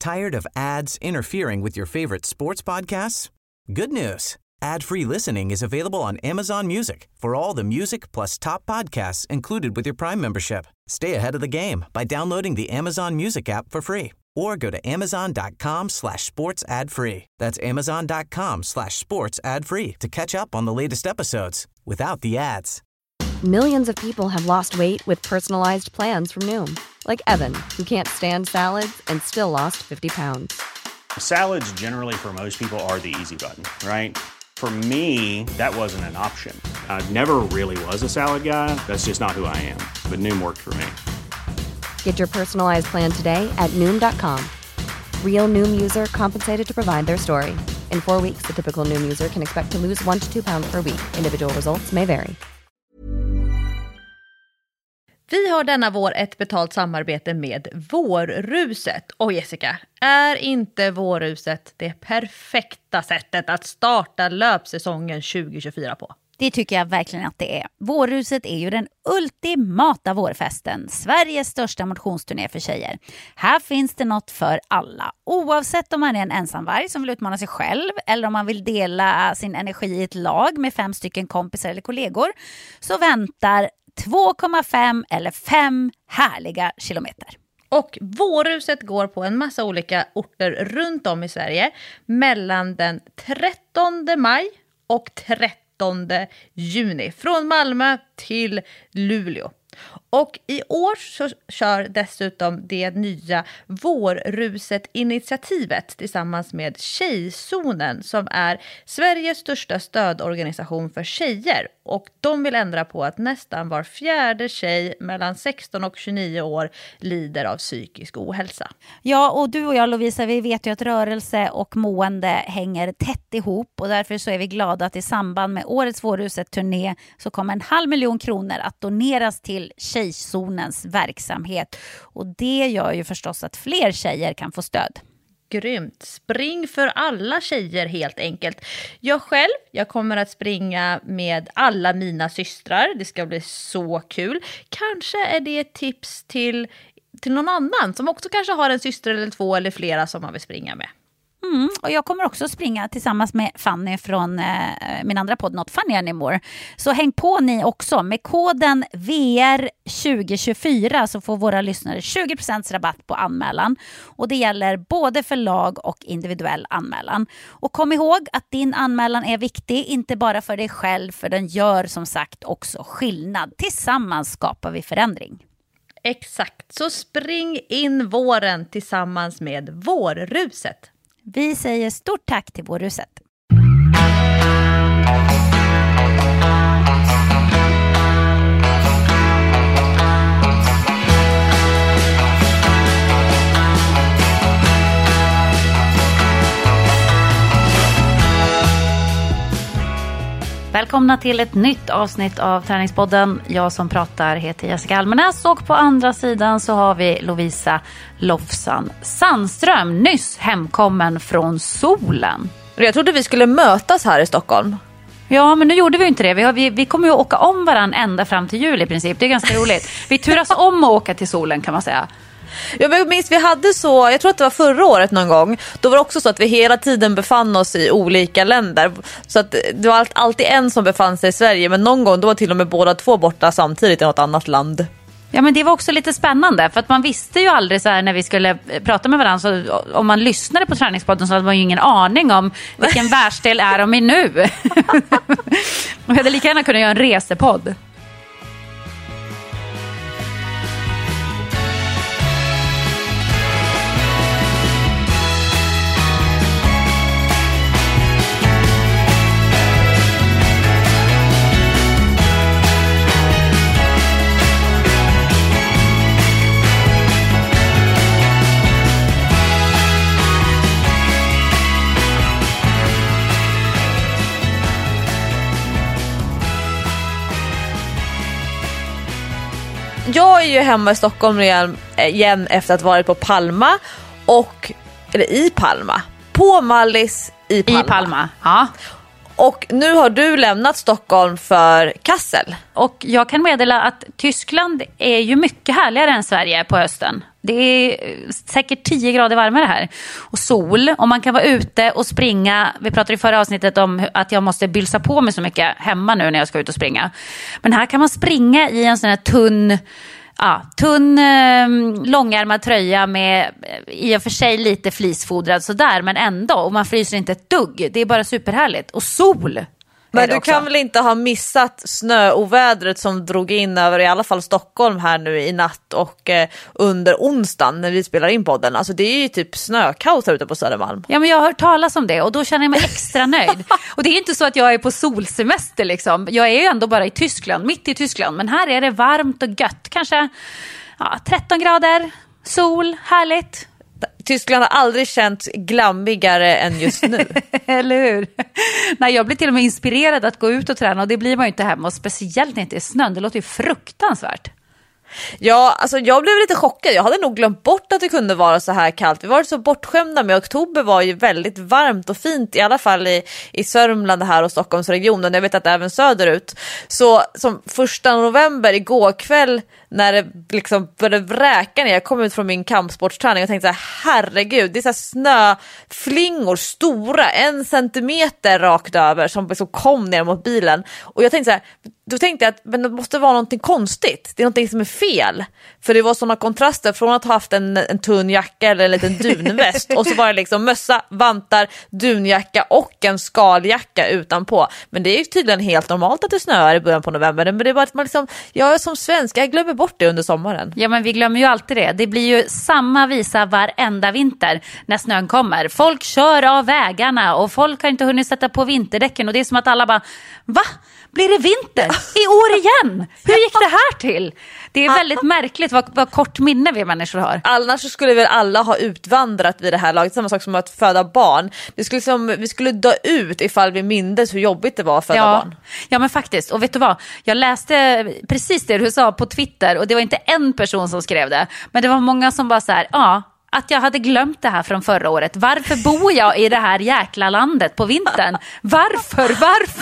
Tired of ads interfering with your favorite sports podcasts? Good news. Ad-free listening is available on Amazon Music for all the music plus top podcasts included with your Prime membership. Stay ahead of the game by downloading the Amazon Music app for free or go to amazon.com/sports ad free. That's amazon.com/sports ad free to catch up on the latest episodes without the ads. Millions of people have lost weight with personalized plans from Noom. Like Evan, who can't stand salads and still lost 50 pounds. Salads generally for most people are the easy button, right? For me, that wasn't an option. I never really was a salad guy. That's just not who I am. But Noom worked for me. Get your personalized plan today at Noom.com. Real Noom user compensated to provide their story. In 4 weeks, the typical Noom user can expect to lose 1 to 2 pounds per week. Individual results may vary. Vi har denna vår ett betalt samarbete med Vårruset. Och Jessica, är inte Vårruset det perfekta sättet att starta löpsäsongen 2024 på? Det tycker jag verkligen att det är. Vårruset är ju den ultimata vårfesten. Sveriges största motionsturné för tjejer. Här finns det något för alla. Oavsett om man är en ensamvarg som vill utmana sig själv eller om man vill dela sin energi i ett lag med 5 stycken kompisar eller kollegor, så väntar 2,5 eller 5 härliga kilometer. Och Vårruset går på en massa olika orter runt om i Sverige mellan den 13 maj och 13 juni. Från Malmö till Luleå. Och i år så kör dessutom det nya Vårruset-initiativet tillsammans med Tjejzonen som är Sveriges största stödorganisation för tjejer. Och de vill ändra på att nästan var 4:e tjej mellan 16 och 29 år lider av psykisk ohälsa. Ja, och du och jag, Lovisa, vi vet ju att rörelse och mående hänger tätt ihop. Och därför så är vi glada att i samband med årets Vårruset-turné så kommer 500 000 kronor att doneras till Tjejzonens verksamhet. Och det gör ju förstås att fler tjejer kan få stöd. Grymt. Spring för alla tjejer helt enkelt. Jag kommer att springa med alla mina systrar. Det ska bli så kul. Kanske är det ett tips till någon annan som också kanske har en syster eller 2 eller flera som man vill springa med. Och jag kommer också springa tillsammans med Fanny från min andra podd Not Funny Anymore. Så häng på ni också. Med koden VR2024 så får våra lyssnare 20% rabatt på anmälan. Och det gäller både för lag och individuell anmälan. Och kom ihåg att din anmälan är viktig, inte bara för dig själv, för den gör som sagt också skillnad. Tillsammans skapar vi förändring. Exakt, så spring in våren tillsammans med Vårruset. Vi säger stort tack till Vårruset. Välkomna till ett nytt avsnitt av Träningspodden. Jag som pratar heter Jessica Almenäs och på andra sidan så har vi Lovisa Lofsan Sandström, nyss hemkommen från solen. Jag trodde vi skulle mötas här i Stockholm. Ja, men nu gjorde vi inte det. Vi kommer ju att åka om varann ända fram till jul i princip. Det är ganska roligt. Vi turas om att åka till solen kan man säga. Jag minns vi hade så, jag tror att det var förra året någon gång. Då var det också så att vi hela tiden befann oss i olika länder. Så att det var alltid en som befann sig i Sverige. Men någon gång då var till och med båda 2 borta samtidigt i något annat land. Ja, men det var också lite spännande. För att man visste ju aldrig så här när vi skulle prata med varandra. Så om man lyssnade på Träningspodden så hade man ju ingen aning om vilken världsdel är de i nu. Man hade lika gärna kunnat göra en resepodd. Jag är ju hemma i Stockholm igen efter att ha varit på Palma i Palma. På Mallis i Palma. I Palma, ja. Och nu har du lämnat Stockholm för Kassel. Och jag kan meddela att Tyskland är ju mycket härligare än Sverige på hösten. Det är säkert 10 grader varmare här. Och sol, om man kan vara ute och springa. Vi pratade i förra avsnittet om att jag måste bylsa på mig så mycket hemma nu när jag ska ut och springa. Men här kan man springa i en sån här tunn långärmad tröja med i och för sig lite fleecefodrad sådär, men ändå, och man fryser inte ett dugg. Det är bara superhärligt. Och sol. Men du kan väl inte ha missat snöovädret som drog in över i alla fall Stockholm här nu i natt och under onsdagen när vi spelar in podden. Alltså det är ju typ snökaos här ute på Södermalm. Ja, men jag har hört talas om det och då känner jag mig extra nöjd. Och det är inte så att jag är på solsemester liksom. Jag är ju ändå bara i Tyskland, mitt i Tyskland. Men här är det varmt och gött. Kanske 13 grader, sol, härligt. Tyskland har aldrig känts glammigare än just nu. Eller hur? Nej, jag blir till och med inspirerad att gå ut och träna och det blir man ju inte hemma. Och speciellt inte i snön, det låter ju fruktansvärt. Ja, alltså jag blev lite chockad. Jag hade nog glömt bort att det kunde vara så här kallt. Vi var så bortskämda med. Oktober var ju väldigt varmt och fint, i alla fall i Sörmland här och Stockholmsregionen. Jag vet att även söderut. Så som 1 november igår kväll när det liksom började vräka ner. Jag kom ut från min kampsportsträning och tänkte så här, herregud, det är så här snöflingor stora, 1 centimeter rakt över som kom ner mot bilen. Och jag tänkte så här, då tänkte jag att men det måste vara någonting konstigt. Det är någonting som är fel. För det var sådana kontraster från att ha haft en tunn jacka eller en liten dunväst. Och så var det liksom mössa, vantar, dunjacka och en skaljacka utanpå. Men det är ju tydligen helt normalt att det snöar i början på november. Men det är bara att man liksom, jag är som svensk, jag glömmer bort det under sommaren. Ja, men vi glömmer ju alltid det. Det blir ju samma visa varenda vinter när snön kommer. Folk kör av vägarna och folk har inte hunnit sätta på vinterdäcken. Och det är som att alla bara, va? Blir det vinter? I år igen? Hur gick det här till? Det är väldigt märkligt vad kort minne vi människor har. Annars skulle väl alla ha utvandrat vid det här laget. Samma sak som att föda barn. Det skulle vi skulle dö ut ifall vi mindes hur jobbigt det var att föda barn. Ja, men faktiskt. Och vet du vad? Jag läste precis det du sa på Twitter. Och det var inte en person som skrev det. Men det var många som bara så här, att jag hade glömt det här från förra året. Varför bor jag i det här jäkla landet på vintern? Varför?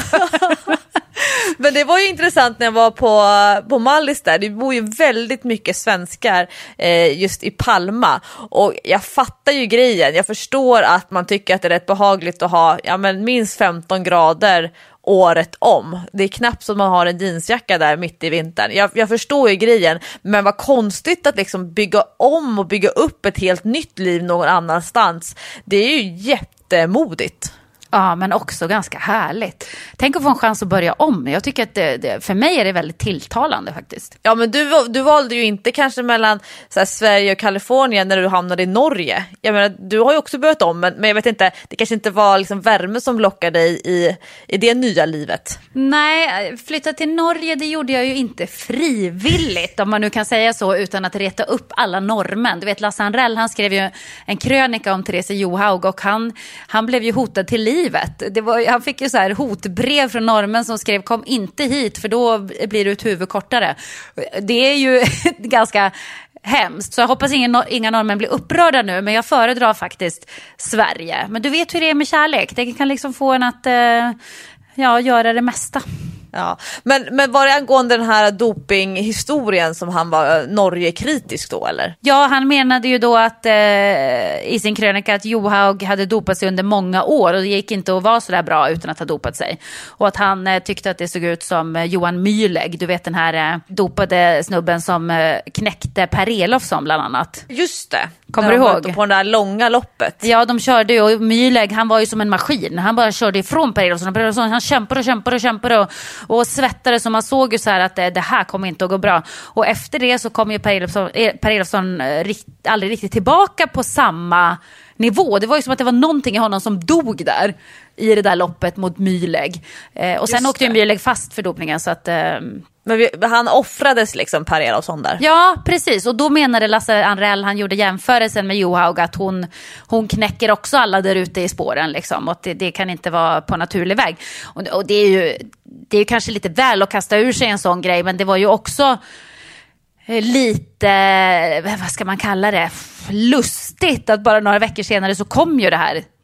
Men det var ju intressant när jag var på Mallis där. Det bor ju väldigt mycket svenskar just i Palma. Och jag fattar ju grejen. Jag förstår att man tycker att det är rätt behagligt att ha minst 15 grader året om. Det är knappt så att man har en jeansjacka där mitt i vintern. Jag förstår ju grejen, men vad konstigt att liksom bygga om och bygga upp ett helt nytt liv någon annanstans. Det är ju jättemodigt. Ja, men också ganska härligt. Tänk att få en chans att börja om. Jag tycker att för mig är det väldigt tilltalande faktiskt. Ja, men du valde ju inte kanske mellan så här, Sverige och Kalifornien när du hamnade i Norge. Jag menar, du har ju också börjat om, men jag vet inte, det kanske inte var liksom värme som lockade dig i det nya livet. Nej, flytta till Norge, det gjorde jag ju inte frivilligt, om man nu kan säga så, utan att reta upp alla norrmän. Du vet, Lasse Anrell, han skrev ju en krönika om Therese Johaug och han blev ju hotad till livet. Han fick ju så här hotbrev från norrmän som skrev, kom inte hit för då blir du ett huvud kortare. Det är ju ganska hemskt, så jag hoppas inga norrmän blir upprörda nu, men jag föredrar faktiskt Sverige. Men du vet hur det är med kärlek, det kan liksom få en att göra det mesta. Ja, men var det angående den här dopinghistorien som han var Norge-kritisk då, eller? Ja, han menade ju då att i sin krönika att Johaug hade dopat sig under många år och det gick inte att vara så där bra utan att ha dopat sig. Och att han tyckte att det såg ut som Johan Myhlegg, du vet den här dopade snubben som knäckte Per Elofsson bland annat. Just det. Kommer du ihåg? På det där långa loppet. Ja, de körde ju, och Myhlegg, han var ju som en maskin. Han bara körde ifrån Per Elofsson. Han kämpade och svettade, så man såg ju så här att det här kommer inte att gå bra. Och efter det så kom ju Per Elofsson aldrig riktigt tillbaka på samma nivå. Det var ju som att det var någonting i honom som dog där i det där loppet mot Myhlegg. Och sen åkte ju Myhlegg fast för dopningen, så att... Men han offrades liksom, Per Elofsson där. Ja, precis. Och då menade Lasse Anrell, han gjorde jämförelsen med Johaug, att hon knäcker också alla där ute i spåren liksom. Och det kan inte vara på naturlig väg. Och det är ju kanske lite väl att kasta ur sig en sån grej, men det var ju också lite, vad ska man kalla det, lustigt att bara några veckor senare så kom ju det här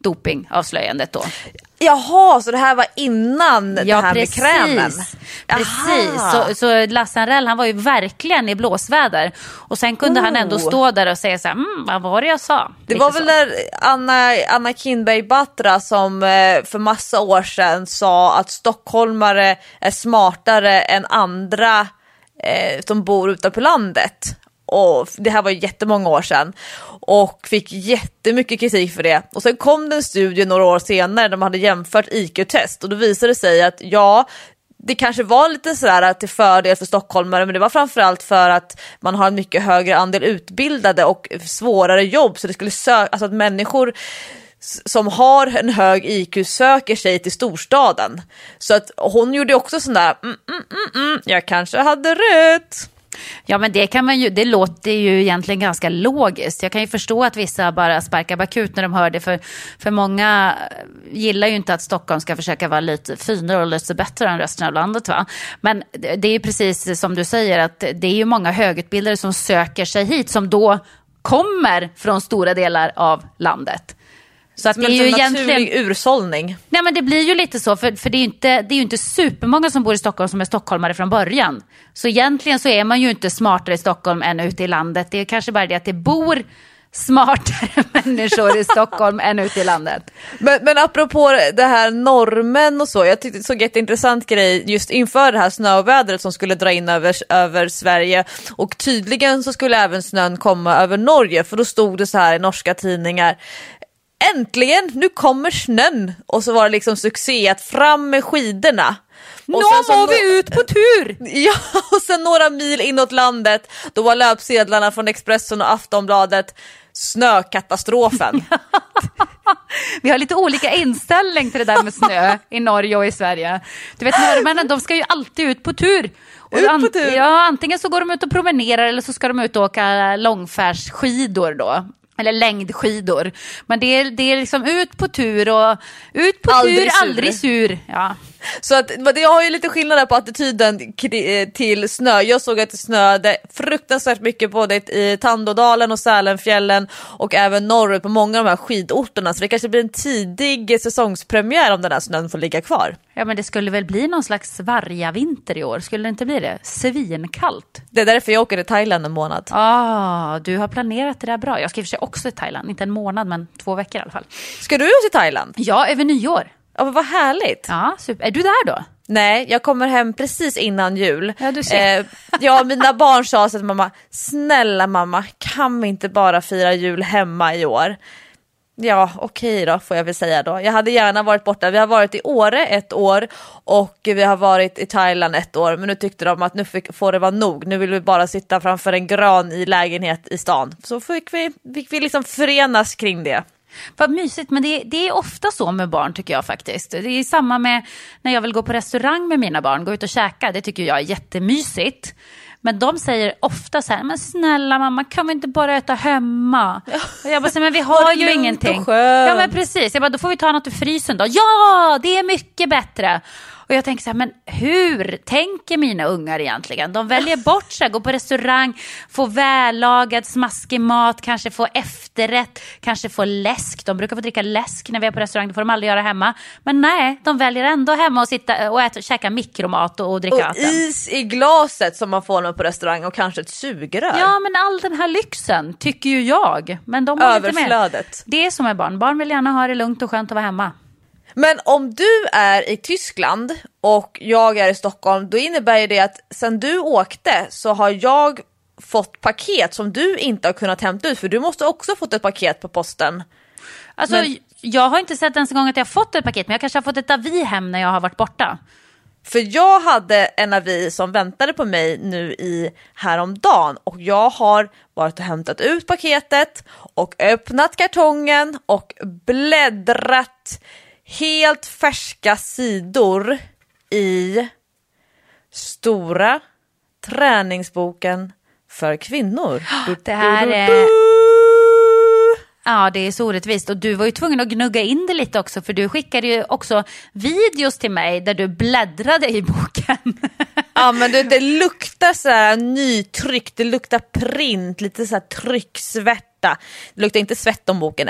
dopingavslöjandet då. Jaha, så det här var innan det här med krämen? Precis. Så Lasse Anrell, han var ju verkligen i blåsväder. Och sen kunde han ändå stå där och säga så här, vad var det jag sa? Det var väl när Anna Kinberg Batra som för massa år sedan sa att stockholmare är smartare än andra som bor ute på landet. Och det här var jättemånga år sedan och fick jättemycket kritik för det. Och sen kom det en studie några år senare där de hade jämfört IQ-test och då visade det sig att det kanske var lite sådär till fördel för stockholmare, men det var framförallt för att man har en mycket högre andel utbildade och svårare jobb, så det skulle alltså att människor som har en hög IQ söker sig till storstaden. Så att hon gjorde också sån där jag kanske hade rätt. Ja, men det låter ju egentligen ganska logiskt. Jag kan ju förstå att vissa bara sparkar bakut när de hör det, för många gillar ju inte att Stockholm ska försöka vara lite finare och lite bättre än resten av landet, va? Men det är ju precis som du säger, att det är ju många högutbildade som söker sig hit som då kommer från stora delar av landet. Så att det är ju egentligen ursållning. Nej, men det blir ju lite så, för det är ju inte supermånga som bor i Stockholm som är stockholmare från början. Så egentligen så är man ju inte smartare i Stockholm än ute i landet. Det är kanske bara det att det bor smartare människor i Stockholm än ute i landet. Men apropå det här normen och så, jag tyckte det såg jätteintressant grej just inför det här snövädret som skulle dra in över Sverige, och tydligen så skulle även snön komma över Norge, för då stod det så här i norska tidningar: äntligen, nu kommer snön. Och så var det liksom succé att fram med skidorna. Nu må vi ut på tur! Ja, och sen några mil inåt landet, då var löpsedlarna från Expressen och Aftonbladet: snökatastrofen. Vi har lite olika inställning till det där med snö i Norge och i Sverige. Du vet, norrmännen, de ska ju alltid ut på tur. Och ja, antingen så går de ut och promenerar eller så ska de ut och åka långfärdsskidor då. Eller längdskidor. Men det är liksom ut på tur och ut på aldrig sur. Ja. Så att jag har ju lite skillnader på attityden till snö. Jag såg att det snöade fruktansvärt mycket både i Tandådalen och Sälenfjällen och även norrut på många av de här skidorterna. Så det kanske blir en tidig säsongspremiär om den här snön får ligga kvar. Ja, men det skulle väl bli någon slags vargavinter i år. Skulle det inte bli det? Svinkallt. Det är därför jag åker till Thailand en månad. Du har planerat det där bra. Jag ska i och för sig också till Thailand. Inte en månad, men 2 veckor i alla fall. Ska du till Thailand? Ja, över nyår. Ja, vad härligt. Ja, super. Är du där då? Nej, jag kommer hem precis innan jul. Ja, du ser. Mina barn sa så att mamma, snälla mamma, kan vi inte bara fira jul hemma i år? Ja, okej då, får jag väl säga då. Jag hade gärna varit borta. Vi har varit i Åre 1 år och vi har varit i Thailand 1 år. Men nu tyckte de att nu får det vara nog. Nu vill vi bara sitta framför en gran i lägenhet i stan. Så fick vi liksom förenas kring det. Vad mysigt, men det är ofta så med barn tycker jag faktiskt. Det är samma med när jag vill gå på restaurang med mina barn, gå ut och käka. Det tycker jag är jättemysigt. Men de säger ofta så här: men snälla mamma, kan vi inte bara äta hemma? Och jag bara, men vi har ju ingenting. Ja, men precis. Jag bara, då får vi ta något ur frysen då. Ja, det är mycket bättre. Och jag tänker så här, men hur tänker mina ungar egentligen? De väljer bort sig, gå på restaurang, få vällagad smaskig mat, kanske få efterrätt, kanske få läsk. De brukar få dricka läsk när vi är på restaurang, det får de aldrig göra hemma. Men nej, de väljer ändå hemma och sitta och käka mikromat och dricka vatten. Och is i glaset som man får på restaurang och kanske ett sugrör. Ja, men all den här lyxen tycker ju jag. Men de har överflödet. Inte med. Det är som är barn. Barn vill gärna ha det lugnt och skönt att vara hemma. Men om du är i Tyskland och jag är i Stockholm, då innebär det att sen du åkte så har jag fått paket som du inte har kunnat hämta ut, för du måste också ha fått ett paket på posten. Alltså, jag har inte sett ens en gång att jag har fått ett paket, men jag kanske har fått ett avi hem när jag har varit borta. För jag hade en avi som väntade på mig nu häromdagen och jag har varit och hämtat ut paketet och öppnat kartongen och bläddrat helt färska sidor i stora träningsboken för kvinnor. Det här är... Ja, det är så orättvist. Och du var ju tvungen att gnugga in det lite också, för du skickade ju också videos till mig där du bläddrade i boken. Ja, men det luktar så här nytryck, det luktar print, lite så här trycksvärta. Det luktar inte svett om boken än.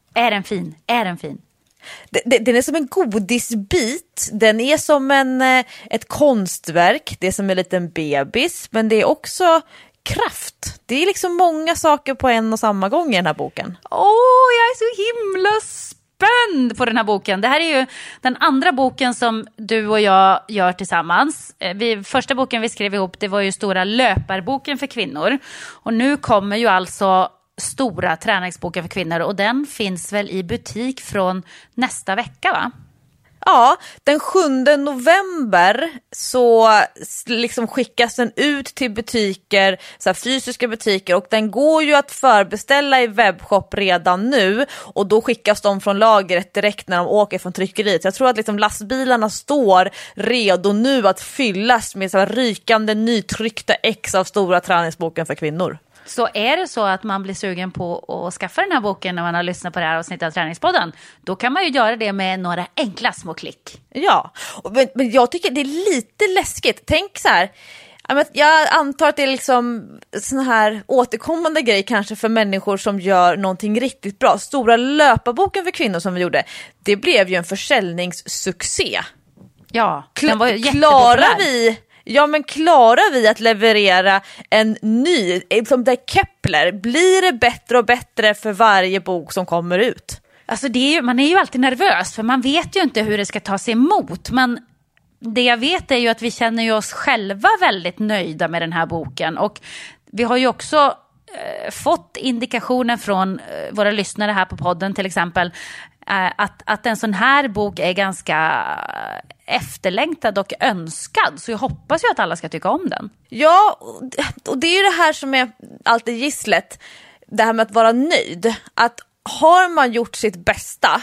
Är den fin? Är den fin? Den är som en godisbit. Den är som ett konstverk. Det är som en liten bebis. Men det är också kraft. Det är liksom många saker på en och samma gång i den här boken. Jag är så himla spänd på den här boken. Det här är ju den andra boken som du och jag gör tillsammans. Första boken vi skrev ihop, det var ju stora löparboken för kvinnor. Och nu kommer ju alltså stora träningsboken för kvinnor, och den finns väl i butik från nästa vecka, va? Ja, den 7 november så liksom skickas den ut till butiker, så här fysiska butiker, och den går ju att förbeställa i webbshop redan nu, och då skickas de från lagret direkt när de åker från tryckeriet. Så jag tror att liksom lastbilarna står redo nu att fyllas med så här rykande nytryckta ex av stora träningsboken för kvinnor. Så är det så att man blir sugen på att skaffa den här boken när man har lyssnat på det här avsnittet av Träningspodden, då kan man ju göra det med några enkla små klick. Ja, men jag tycker det är lite läskigt. Tänk så här, jag antar att det är liksom sån här återkommande grej kanske för människor som gör någonting riktigt bra. Stora löparboken för kvinnor som vi gjorde, det blev ju en försäljningssuccé. Ja, den var jättepopulär. Klarar vi att leverera en ny, som där Kepler, blir det bättre och bättre för varje bok som kommer ut? Alltså man är ju alltid nervös, för man vet ju inte hur det ska tas emot. Men det jag vet är ju att vi känner ju oss själva väldigt nöjda med den här boken. Och vi har ju också fått indikationer från våra lyssnare här på podden till exempel, att en sån här bok är ganska efterlängtad och önskad. Så jag hoppas ju att alla ska tycka om den. Ja, och det är ju det här som är alltid gisslet. Det här med att vara nöjd. Att har man gjort sitt bästa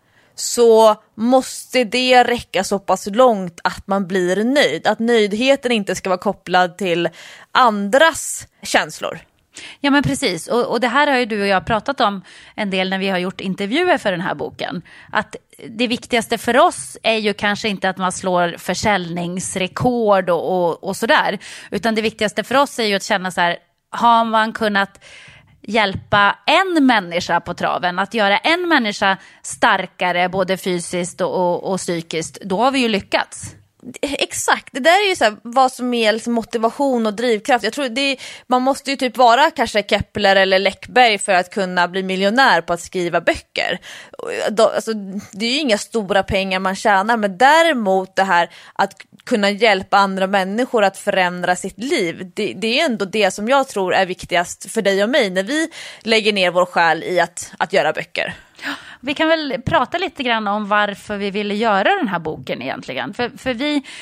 så måste det räcka så pass långt att man blir nöjd. Att nöjdheten inte ska vara kopplad till andras känslor. Ja, men precis. Och det här har ju du och jag pratat om en del när vi har gjort intervjuer för den här boken. Att det viktigaste för oss är ju kanske inte att man slår försäljningsrekord och sådär. Utan det viktigaste för oss är ju att känna så här, har man kunnat hjälpa en människa på traven, att göra en människa starkare både fysiskt och psykiskt, då har vi ju lyckats. Exakt, det där är ju så här, vad som är liksom motivation och drivkraft. Jag tror man måste ju typ vara kanske Kepler eller Läckberg för att kunna bli miljonär på att skriva böcker. Alltså, det är ju inga stora pengar man tjänar, men däremot det här att kunna hjälpa andra människor att förändra sitt liv, det är ändå det som jag tror är viktigast för dig och mig när vi lägger ner vår själ i att göra böcker. Vi kan väl prata lite grann om varför vi ville göra den här boken egentligen. För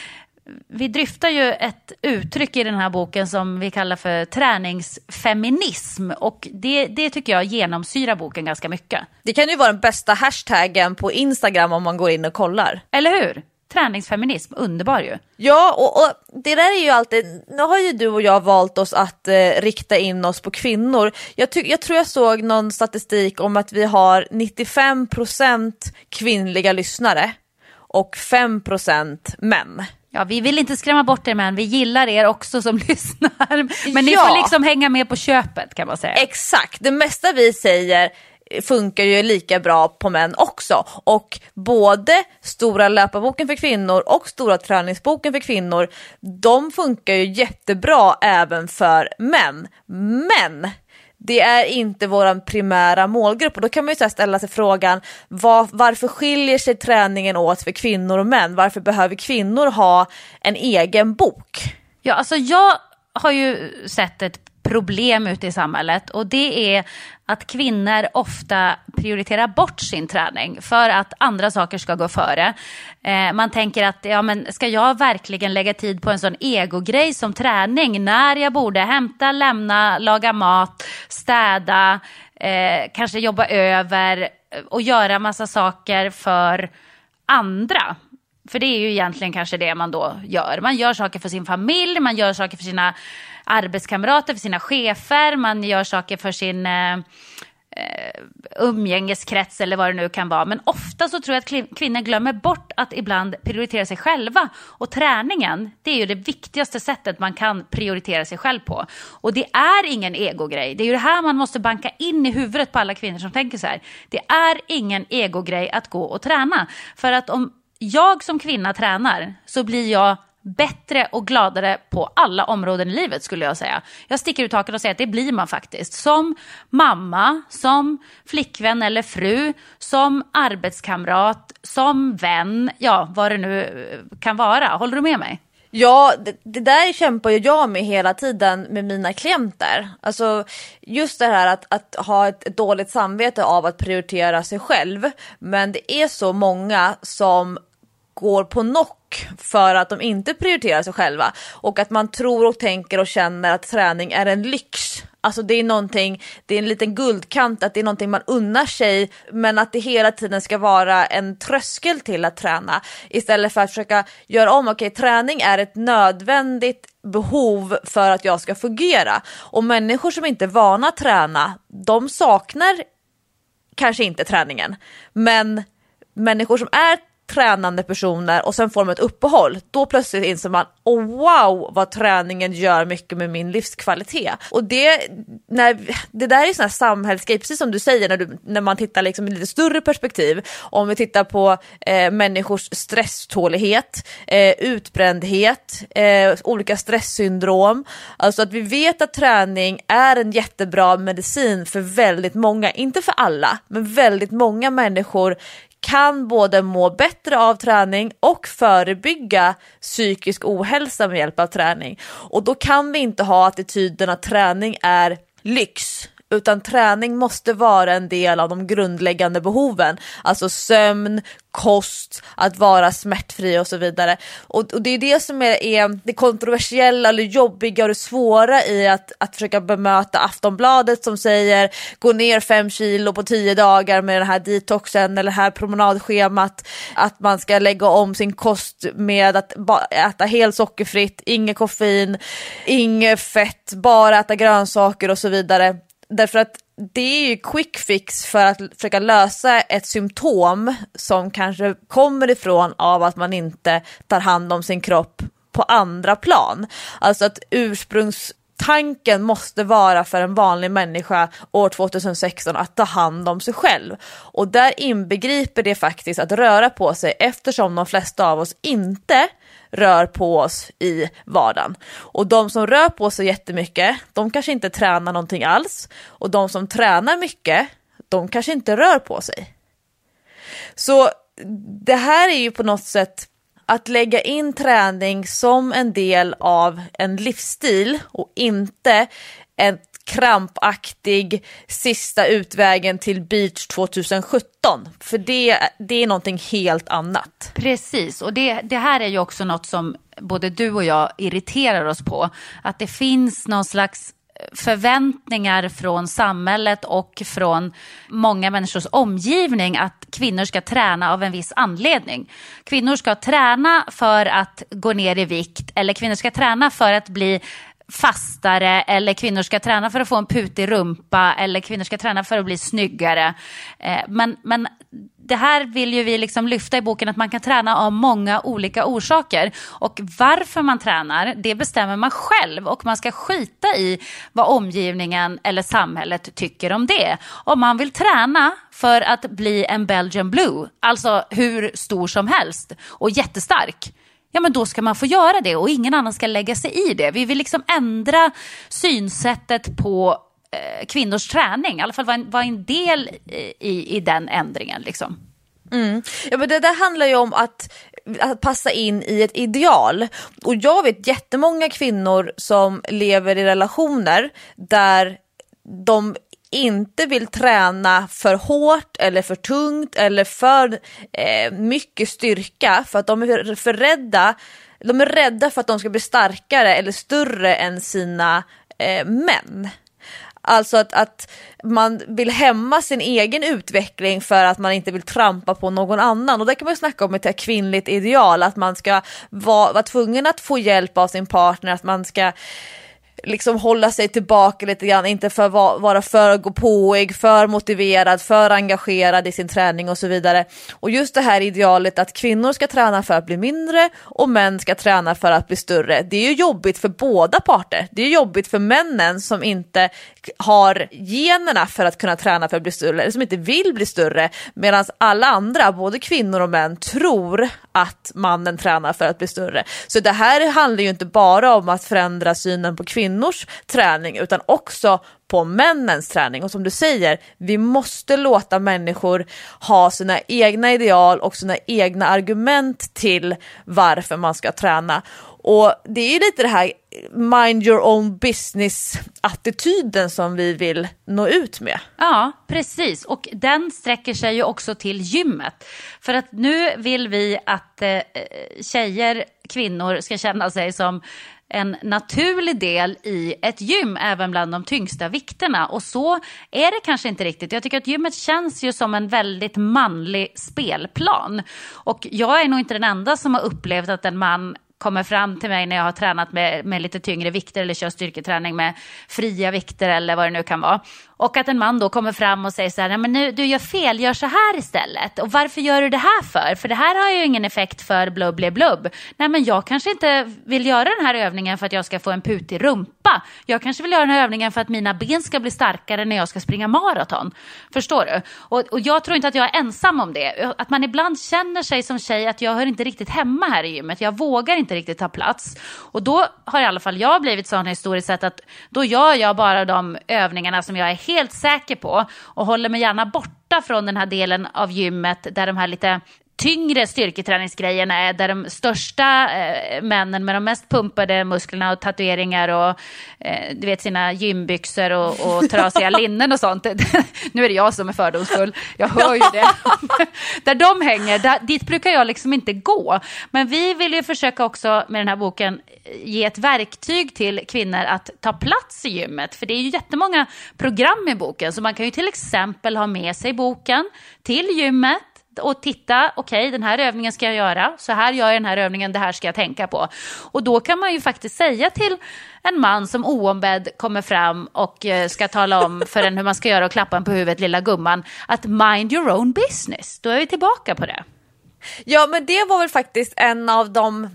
vi dryftar ju ett uttryck i den här boken som vi kallar för träningsfeminism. Och det tycker jag genomsyrar boken ganska mycket. Det kan ju vara den bästa hashtaggen på Instagram om man går in och kollar. Eller hur? Träningsfeminism, underbar ju. Ja, och det där är ju alltid, nu har ju du och jag valt oss att rikta in oss på kvinnor. Jag tror jag såg någon statistik om att vi har 95% kvinnliga lyssnare och 5% män. Ja, vi vill inte skrämma bort er, men vi gillar er också som lyssnar. Men ni får liksom hänga med på köpet, kan man säga. Exakt, det mesta vi säger funkar ju lika bra på män också. Och både stora löparboken för kvinnor och stora träningsboken för kvinnor, de funkar ju jättebra även för män. Men det är inte vår primära målgrupp. Och då kan man ju ställa sig frågan, varför skiljer sig träningen åt för kvinnor och män? Varför behöver kvinnor ha en egen bok? Ja, alltså jag har ju sett ett problem ute i samhället, och det är att kvinnor ofta prioriterar bort sin träning för att andra saker ska gå före. Man tänker att ska jag verkligen lägga tid på en sån egogrej som träning när jag borde hämta, lämna, laga mat, städa, kanske jobba över och göra massa saker för andra. För det är ju egentligen kanske det man då gör. Man gör saker för sin familj, man gör saker för sina arbetskamrater, för sina chefer, man gör saker för sin umgängeskrets eller vad det nu kan vara. Men ofta så tror jag att kvinnor glömmer bort att ibland prioritera sig själva. Och träningen, det är ju det viktigaste sättet man kan prioritera sig själv på. Och det är ingen egogrej. Det är ju det här man måste banka in i huvudet på alla kvinnor som tänker så här. Det är ingen egogrej att gå och träna. För att om jag som kvinna tränar så blir jag bättre och gladare på alla områden i livet, skulle jag säga. Jag sticker ut taket och säger att det blir man faktiskt. Som mamma, som flickvän eller fru, som arbetskamrat, som vän, ja, vad det nu kan vara. Håller du med mig? Ja, det där kämpar ju jag med hela tiden med mina klienter. Alltså just det här att ha ett dåligt samvete av att prioritera sig själv. Men det är så många som går på knock för att de inte prioriterar sig själva. Och att man tror och tänker och känner att träning är en lyx. Alltså det är någonting, det är en liten guldkant, att det är någonting man unnar sig, men att det hela tiden ska vara en tröskel till att träna. Istället för att försöka göra om, okej, träning är ett nödvändigt behov för att jag ska fungera. Och människor som inte är vana att träna, de saknar kanske inte träningen. Men människor som är tränande personer och sen får de ett uppehåll, då plötsligt inser man, oh wow, vad träningen gör mycket med min livskvalitet. Och det där är sån här samhällsgrej, precis som du säger, när man tittar liksom i lite större perspektiv. Om vi tittar på människors stresstålighet, utbrändhet, olika stresssyndrom, alltså att vi vet att träning är en jättebra medicin för väldigt många, inte för alla, men väldigt många människor kan både må bättre av träning och förebygga psykisk ohälsa med hjälp av träning. Och då kan vi inte ha attityden att träning är lyx, utan träning måste vara en del av de grundläggande behoven. Alltså sömn, kost, att vara smärtfri och så vidare. Och det är det som är det kontroversiella eller jobbiga och det svåra i att försöka bemöta Aftonbladet som säger gå ner 5 kilo på 10 dagar med den här detoxen eller det här promenadschemat. Att man ska lägga om sin kost med att äta helt sockerfritt, inget koffein, inget fett, bara äta grönsaker och så vidare. Därför att det är ju quick fix för att försöka lösa ett symptom som kanske kommer ifrån av att man inte tar hand om sin kropp på andra plan. Alltså att ursprungstanken måste vara för en vanlig människa år 2016 att ta hand om sig själv. Och där inbegriper det faktiskt att röra på sig, eftersom de flesta av oss inte rör på oss i vardagen. Och de som rör på sig jättemycket, de kanske inte tränar någonting alls. Och de som tränar mycket, de kanske inte rör på sig. Så det här är ju på något sätt att lägga in träning som en del av en livsstil och inte en krampaktig sista utvägen till beach 2017. För det är någonting helt annat. Precis, och det här är ju också något som både du och jag irriterar oss på. Att det finns någon slags förväntningar från samhället och från många människors omgivning att kvinnor ska träna av en viss anledning. Kvinnor ska träna för att gå ner i vikt, eller kvinnor ska träna för att bli fastare, eller kvinnor ska träna för att få en putig rumpa, eller kvinnor ska träna för att bli snyggare. Men det här vill ju vi liksom lyfta i boken, att man kan träna av många olika orsaker. Och varför man tränar, det bestämmer man själv. Och man ska skita i vad omgivningen eller samhället tycker om det. Om man vill träna för att bli en Belgian Blue, alltså hur stor som helst och jättestark, ja, men då ska man få göra det och ingen annan ska lägga sig i det. Vi vill liksom ändra synsättet på kvinnors träning. I alla fall vara en del i den ändringen liksom. Mm. Ja, men det där handlar ju om att passa in i ett ideal. Och jag vet jättemånga kvinnor som lever i relationer där de inte vill träna för hårt eller för tungt eller för mycket styrka, för att de är för rädda. De är rädda för att de ska bli starkare eller större än sina män. Alltså att man vill hämma sin egen utveckling för att man inte vill trampa på någon annan. Och där kan man snacka om ett kvinnligt ideal, att man ska vara tvungen att få hjälp av sin partner, att man ska liksom hålla sig tillbaka lite grann, inte för vara för gåpåig, för motiverad, för engagerad i sin träning och så vidare. Och just det här idealet att kvinnor ska träna för att bli mindre och män ska träna för att bli större, det är ju jobbigt för båda parter. Det är jobbigt för männen som inte har generna för att kunna träna för att bli större, eller som inte vill bli större, medan alla andra, både kvinnor och män, tror att mannen tränar för att bli större. Så det här handlar ju inte bara om att förändra synen på kvinnors träning, utan också på männens träning. Och som du säger, vi måste låta människor ha sina egna ideal och sina egna argument till varför man ska träna. Och det är ju lite det här mind your own business-attityden som vi vill nå ut med. Ja, precis. Och den sträcker sig ju också till gymmet. För att nu vill vi att tjejer, kvinnor ska känna sig som en naturlig del i ett gym, även bland de tyngsta vikterna. Och så är det kanske inte riktigt. Jag tycker att gymmet känns ju som en väldigt manlig spelplan. Och jag är nog inte den enda som har upplevt att en man kommer fram till mig när jag har tränat med lite tyngre vikter eller kör styrketräning med fria vikter eller vad det nu kan vara. Och att en man då kommer fram och säger så här: nej, men nu, du gör fel, gör så här istället. Och varför gör du det här för? För det här har ju ingen effekt för blubb. Nej, men jag kanske inte vill göra den här övningen för att jag ska få en putig rumpa. Jag kanske vill göra den här övningen för att mina ben ska bli starkare när jag ska springa maraton. Förstår du? Och jag tror inte att jag är ensam om det. Att man ibland känner sig som tjej att jag hör inte riktigt hemma här i gymmet. Jag vågar inte riktigt ta plats. Och då har i alla fall jag blivit sån historiskt sett att då gör jag bara de övningarna som jag är helt säker på och håller mig gärna borta från den här delen av gymmet där de här lite tyngre styrketräningsgrejerna är, där de största männen med de mest pumpade musklerna och tatueringar och du vet sina gymbyxor och trasiga linnen och sånt. Nu är det jag som är fördomsfull, jag hör ju det. Där de hänger, dit brukar jag liksom inte gå. Men vi vill ju försöka också med den här boken ge ett verktyg till kvinnor att ta plats i gymmet. För det är ju jättemånga program i boken, så man kan ju till exempel ha med sig boken till gymmet och titta, okej, den här övningen ska jag göra, så här gör jag den här övningen, det här ska jag tänka på. Och då kan man ju faktiskt säga till en man som oombedd kommer fram och ska tala om för en hur man ska göra och klappa en på huvudet, lilla gumman, att mind your own business. Då är vi tillbaka på det. Ja, men det var väl faktiskt en av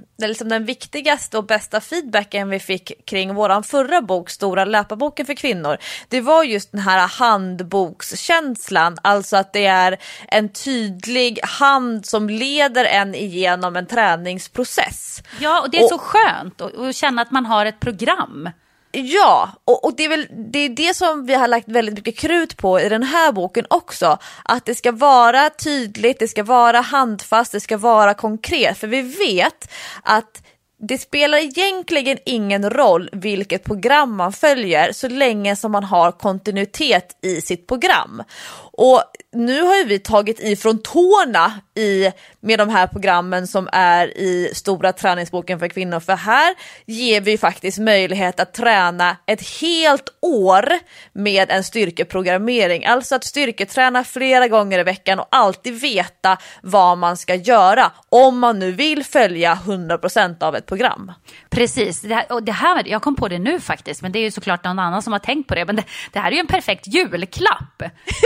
den viktigaste och bästa feedbacken vi fick kring våran förra bok, Stora löparboken för kvinnor. Det var just den här handbokskänslan, alltså att det är en tydlig hand som leder en igenom en träningsprocess. Ja, och det är så skönt att känna att man har ett program. Ja, och det är det som vi har lagt väldigt mycket krut på i den här boken också. Att det ska vara tydligt, det ska vara handfast, det ska vara konkret. För vi vet att det spelar egentligen ingen roll vilket program man följer så länge som man har kontinuitet i sitt program. Och nu har ju vi tagit ifrån tårna med de här programmen som är i Stora träningsboken för kvinnor. För här ger vi faktiskt möjlighet att träna ett helt år med en styrkeprogrammering. Alltså att styrketräna flera gånger i veckan och alltid veta vad man ska göra om man nu vill följa 100% av ett program. Precis, det här, jag kom på det nu faktiskt, men det är ju såklart någon annan som har tänkt på det. Men det här är ju en perfekt julklapp.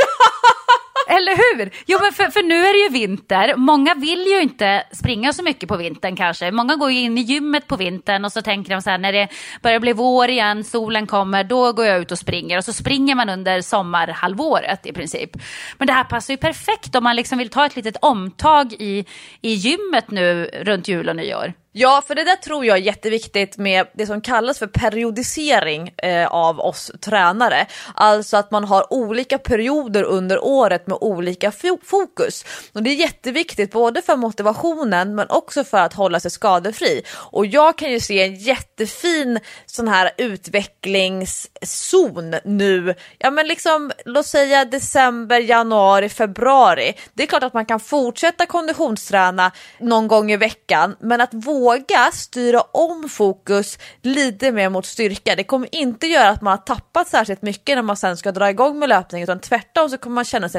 Eller hur? Jo, men för nu är det ju vinter. Många vill ju inte springa så mycket på vintern kanske. Många går ju in i gymmet på vintern och så tänker de så här, när det börjar bli vår igen, solen kommer, då går jag ut och springer. Och så springer man under sommarhalvåret i princip. Men det här passar ju perfekt om man liksom vill ta ett litet omtag i gymmet nu runt jul och nyår. Ja, för det där tror jag är jätteviktigt med det som kallas för periodisering av oss tränare. Alltså att man har olika perioder under året med olika fokus. Och det är jätteviktigt både för motivationen men också för att hålla sig skadefri. Och jag kan ju se en jättefin sån här utvecklingszon nu. Ja, men liksom, låt säga december, januari, februari. Det är klart att man kan fortsätta konditionsträna någon gång i veckan, men att våga styra om fokus lite mer mot styrka. Det kommer inte göra att man har tappat särskilt mycket när man sen ska dra igång med löpning, utan tvärtom så kommer man känna sig mycket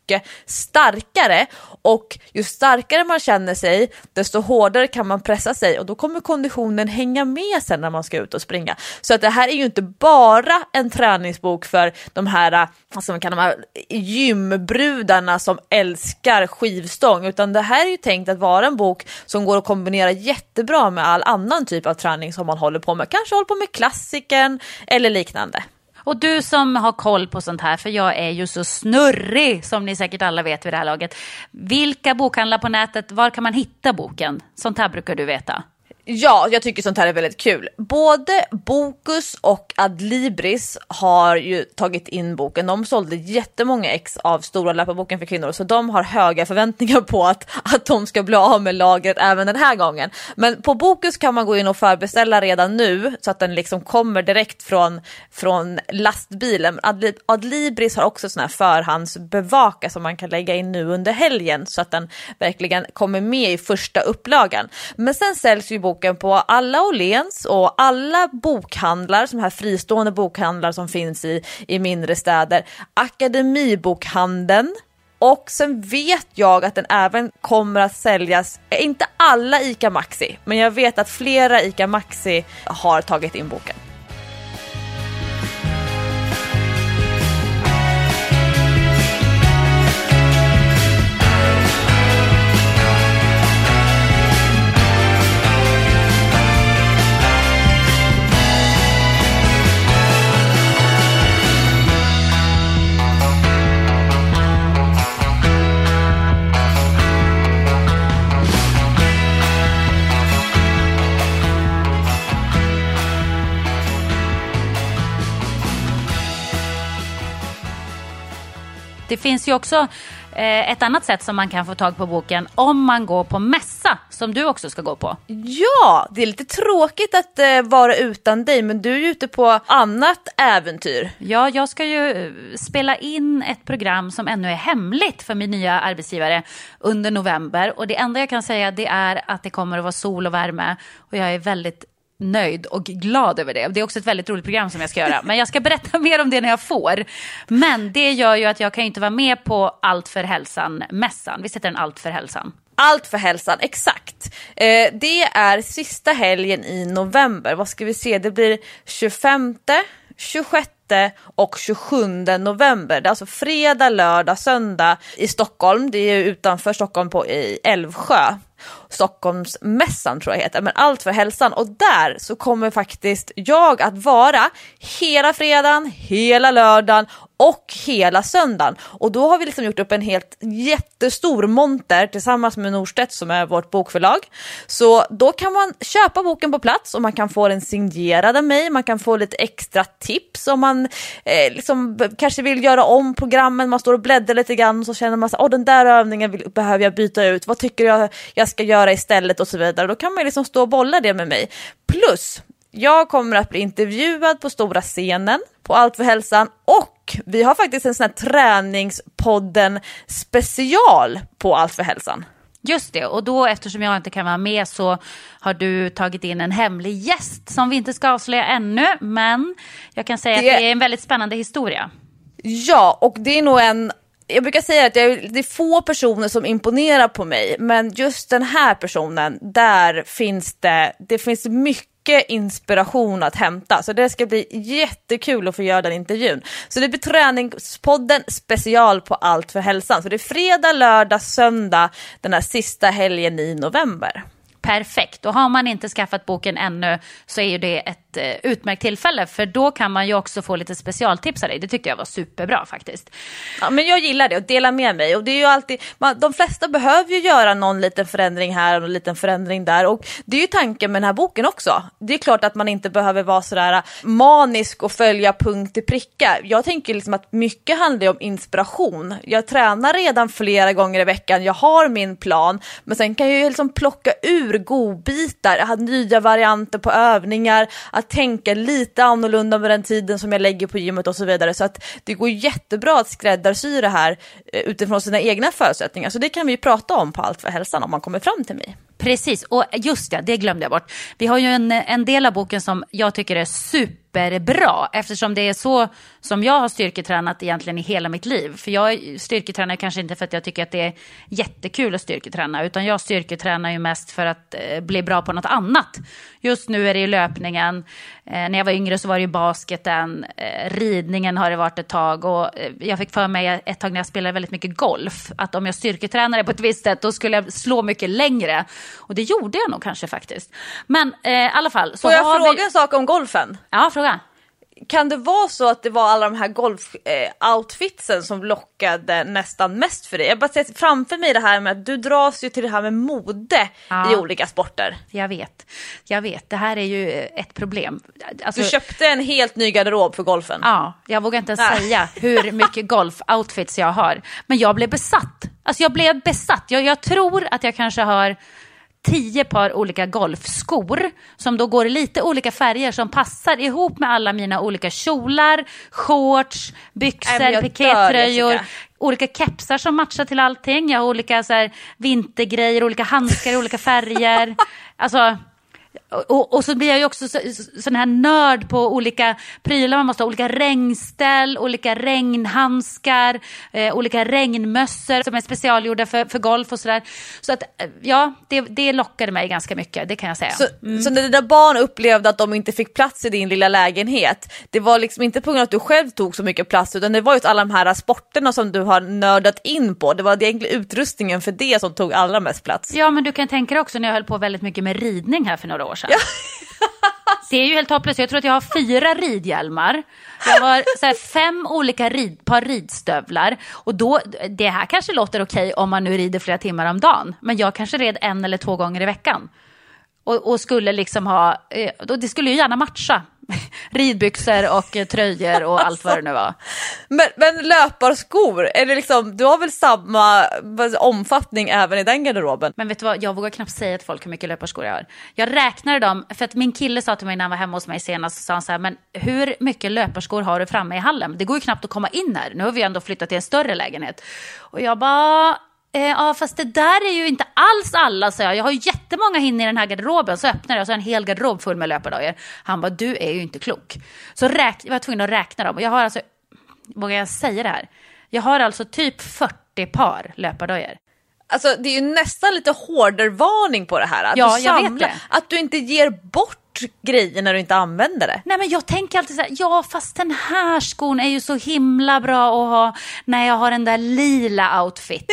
mycket starkare, och ju starkare man känner sig desto hårdare kan man pressa sig, och då kommer konditionen hänga med sen när man ska ut och springa. Så att det här är ju inte bara en träningsbok för de här, alltså man kan de här gymbrudarna som älskar skivstång, utan det här är ju tänkt att vara en bok som går att kombinera jättebra med all annan typ av träning som man håller på med. Kanske håller på med klassiken eller liknande. Och du som har koll på sånt här, för jag är ju så snurrig som ni säkert alla vet vid det här laget. Vilka bokhandlar på nätet, var kan man hitta boken? Sånt här brukar du veta. Ja, jag tycker sånt här är väldigt kul. Både Bokus och Adlibris har ju tagit in boken. De sålde jättemånga ex av Stora läpparboken för kvinnor, så de har höga förväntningar på att de ska bli av med lagret även den här gången. Men på Bokus kan man gå in och förbeställa redan nu så att den liksom kommer direkt från lastbilen. Adlibris har också sån här förhandsbevaka som man kan lägga in nu under helgen så att den verkligen kommer med i första upplagan. Men sen säljs ju boken på alla Åhléns och alla bokhandlar, som här fristående bokhandlar som finns i mindre städer, Akademibokhandeln, och sen vet jag att den även kommer att säljas, inte alla ICA Maxi, men jag vet att flera ICA Maxi har tagit in boken. Det finns ju också ett annat sätt som man kan få tag på boken om man går på mässa, som du också ska gå på. Ja, det är lite tråkigt att vara utan dig, men du är ute på annat äventyr. Ja, jag ska ju spela in ett program som ännu är hemligt för min nya arbetsgivare under november. Och det enda jag kan säga, det är att det kommer att vara sol och värme, och jag är väldigt nöjd och glad över det. Det är också ett väldigt roligt program som jag ska göra. Men jag ska berätta mer om det när jag får. Men det gör ju att jag kan inte vara med på Allt för hälsan-mässan. Visst heter den Allt för hälsan? Allt för hälsan, exakt. Det är sista helgen i november. Vad ska vi se? Det blir 25, 26 och 27 november. Det är alltså fredag, lördag, söndag i Stockholm. Det är utanför Stockholm i Älvsjö. Stockholmsmässan tror jag heter, men Allt för hälsan, och där så kommer faktiskt jag att vara hela fredagen, hela lördagen och hela söndagen, och då har vi liksom gjort upp en helt jättestor monter tillsammans med Norstedt som är vårt bokförlag. Så då kan man köpa boken på plats och man kan få den signerad av mig, man kan få lite extra tips om man liksom kanske vill göra om programmen, man står och bläddrar lite grann och så känner man så, den där övningen behöver jag byta ut, vad tycker jag ska göra istället och så vidare. Då kan man liksom stå och bolla det med mig. Plus, jag kommer att bli intervjuad på stora scenen på Allt för hälsan, och vi har faktiskt en sån här träningspodden special på Allt för hälsan. Just det, och då eftersom jag inte kan vara med så har du tagit in en hemlig gäst som vi inte ska avslöja ännu, men jag kan säga att det är en väldigt spännande historia. Ja, och det är nog jag brukar säga att det är få personer som imponerar på mig, men just den här personen, där finns det finns mycket inspiration att hämta, så det ska bli jättekul att få göra den intervjun. Så det blir träningspodden special på Allt för hälsan, så det är fredag, lördag, söndag den här sista helgen i november. Perfekt, och har man inte skaffat boken ännu så är ju det ett utmärkt tillfälle, för då kan man ju också få lite specialtips av dig. Det tyckte jag var superbra faktiskt. Ja, men jag gillar det, och dela med mig, och det är ju alltid, de flesta behöver ju göra någon liten förändring här och någon liten förändring där, och det är ju tanken med den här boken också. Det är klart att man inte behöver vara sådär manisk och följa punkt till pricka. Jag tänker liksom att mycket handlar om inspiration. Jag tränar redan flera gånger i veckan, jag har min plan, men sen kan jag ju liksom plocka ur godbitar, jag har nya varianter på övningar, att tänka lite annorlunda med den tiden som jag lägger på gymmet och så vidare, så att det går jättebra att skräddarsy det här utifrån sina egna förutsättningar. Så det kan vi ju prata om på Allt för hälsan om man kommer fram till mig. Precis, och just det glömde jag bort. Vi har ju en del av boken som jag tycker är superbra eftersom det är så som jag har styrketränat egentligen i hela mitt liv. För jag styrketränar kanske inte för att jag tycker att det är jättekul att styrketräna, utan jag styrketränar ju mest för att bli bra på något annat. Just nu är det ju löpningen. När jag var yngre så var det ju basketen. Ridningen har det varit ett tag. Och jag fick för mig ett tag när jag spelade väldigt mycket golf att om jag styrketränade på ett visst sätt då skulle jag slå mycket längre. Och det gjorde jag nog kanske faktiskt. Men i alla fall. Så får jag fråga en sak om golfen? Ja, fråga. Kan det vara så att det var alla de här golf-outfitsen som lockade nästan mest för dig? Jag bara ser framför mig det här med att du dras ju till det här med mode i olika sporter. Jag vet. Det här är ju ett problem. Alltså, du köpte en helt ny garderob för golfen. Ja, jag vågar inte säga hur mycket golf-outfits jag har. Men jag blev besatt. Jag tror att jag kanske har 10 par olika golfskor som då går i lite olika färger som passar ihop med alla mina olika kjolar, shorts, byxor, pikétröjor, olika kepsar som matchar till allting. Jag har olika så här, vintergrejer, olika handskar i olika färger. Alltså... Och så blir jag ju också sån här nörd på olika prylar. Man måste ha olika regnställ, olika regnhandskar, olika regnmössor som är specialgjorda för golf och sådär. Så att ja, det lockade mig ganska mycket, det kan jag säga. Så när dina barn upplevde att de inte fick plats i din lilla lägenhet, det var liksom inte på grund av att du själv tog så mycket plats, utan det var ju alla de här sporterna som du har nördat in på. Det var egentligen utrustningen för det som tog allra mest plats. Ja, men du kan tänka dig också när jag höll på väldigt mycket med ridning här för några år sedan. Ja. Det är ju helt hopplöst. Jag tror att jag har 4 ridhjälmar. Jag har så här 5 olika par ridstövlar. Och då, det här kanske låter okej om man nu rider flera timmar om dagen. Men jag kanske red 1 eller 2 gånger i veckan. Och skulle liksom ha... Det skulle ju gärna matcha. Ridbyxor och tröjor och allt vad det nu var. Men löparskor, är det liksom, du har väl samma omfattning även i den garderoben? Men vet du vad, jag vågar knappt säga till folk hur mycket löparskor jag har. Jag räknade dem, för att min kille sa till mig när han var hemma hos mig senast, så sa han så här, men hur mycket löparskor har du framme i hallen? Det går ju knappt att komma in här. Nu har vi ändå flyttat till en större lägenhet. Och jag bara... Ja, fast det där är ju inte alls alla, så jag har ju jättemånga hinnor i den här garderoben. Så öppnar jag så en hel garderob full med löpardojor. Han bara, du är ju inte klok. Så jag var tvungen att räkna dem. Och jag har alltså, vågar jag säga det här? Jag har alltså typ 40 par löpardojor. Alltså det är ju nästan lite hårdare varning på det här. Att ja, du jag vet det. Att du inte ger bort grejer när du inte använder det. Nej, men jag tänker alltid så här, ja fast den här skon är ju så himla bra att ha när jag har den där lila outfiten.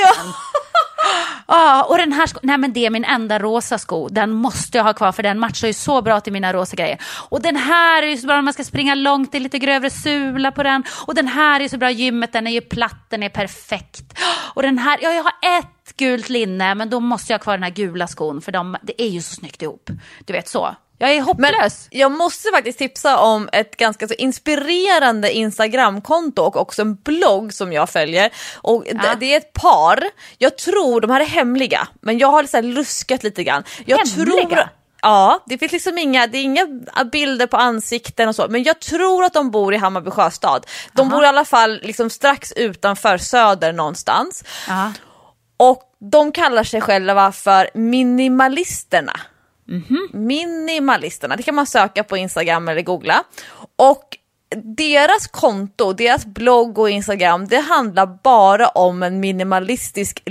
Ja. Och den här nej men det är min enda rosa sko. Den måste jag ha kvar för den matchar ju så bra till mina rosa grejer. Och den här är ju så bra när man ska springa långt, det är lite grövre sula på den. Och den här är så bra gymmet, den är ju platt, den är perfekt. Och den här, ja jag har ett gult linne, men då måste jag ha kvar den här gula skon för det är ju så snyggt ihop. Du vet så. Jag är hopplös. Men jag måste faktiskt tipsa om ett ganska så inspirerande Instagramkonto och också en blogg som jag följer. Och det är ett par. Jag tror, de här är hemliga, men jag har så här luskat lite grann. Hemliga? Ja, det finns liksom inga bilder på ansikten och så. Men jag tror att de bor i Hammarby Sjöstad. De bor i alla fall liksom strax utanför Söder någonstans. Aha. Och de kallar sig själva för minimalisterna. Minimalisterna, det kan man söka på Instagram eller googla. Och deras konto, deras blogg och Instagram, det handlar bara om en minimalistisk...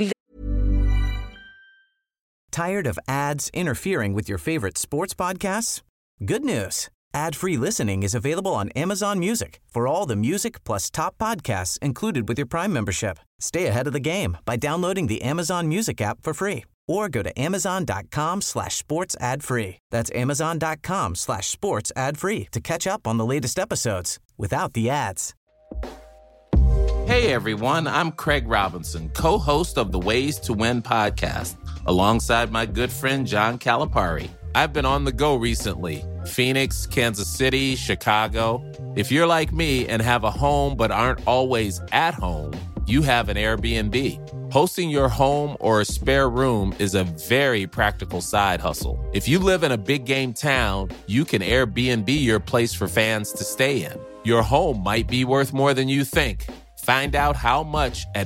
Tired of ads interfering with your favorite sports podcasts? Good news. Ad-free listening is available on Amazon Music for all the music plus top podcasts included with your Prime membership. Stay ahead of the game by downloading the Amazon Music app for free or go to amazon.com/sports ad free. That's amazon.com/sports ad free to catch up on the latest episodes without the ads. Hey everyone, I'm Craig Robinson, co-host of the Ways to Win podcast, alongside my good friend John Calipari. I've been on the go recently. Phoenix, Kansas City, Chicago. If you're like me and have a home but aren't always at home, you have an Airbnb. Hosting your home or a spare room is a very practical side hustle. If you live in a big game town, you can Airbnb your place for fans to stay in. Your home might be worth more than you think. Find out how much at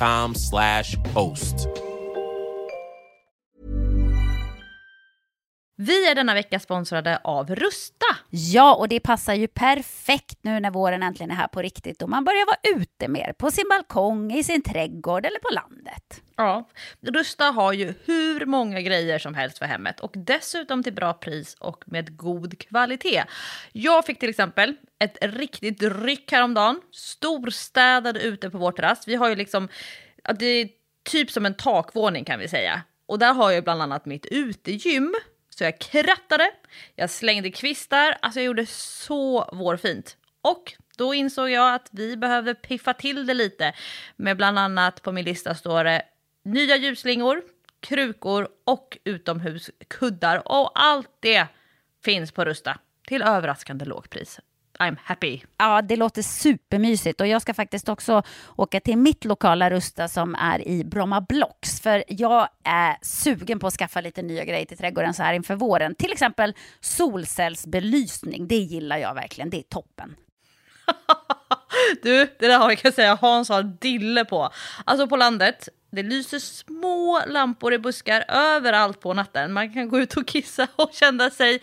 airbnb.com/host. Vi är denna vecka sponsrade av Rusta. Ja, och det passar ju perfekt nu när våren äntligen är här på riktigt och man börjar vara ute mer på sin balkong, i sin trädgård eller på landet. Ja, Rusta har ju hur många grejer som helst för hemmet och dessutom till bra pris och med god kvalitet. Jag fick till exempel ett riktigt ryck häromdagen, storstädade ute på vår terrass. Vi har ju liksom, det är typ som en takvåning kan vi säga. Och där har jag bland annat mitt utegym. Så jag krattade, jag slängde kvistar, alltså jag gjorde så vårfint. Och då insåg jag att vi behövde piffa till det lite. Med bland annat på min lista står det nya ljusslingor, krukor och utomhuskuddar. Och allt det finns på Rusta till överraskande lågpris. I'm happy. Ja, det låter supermysigt och jag ska faktiskt också åka till mitt lokala Rusta som är i Bromma Blocks. För jag är sugen på att skaffa lite nya grejer till trädgården så här inför våren. Till exempel solcellsbelysning, det gillar jag verkligen, det är toppen. Du, det där har jag kan säga Hans har dille på. Alltså på landet, det lyser små lampor i buskar överallt på natten. Man kan gå ut och kissa och känna sig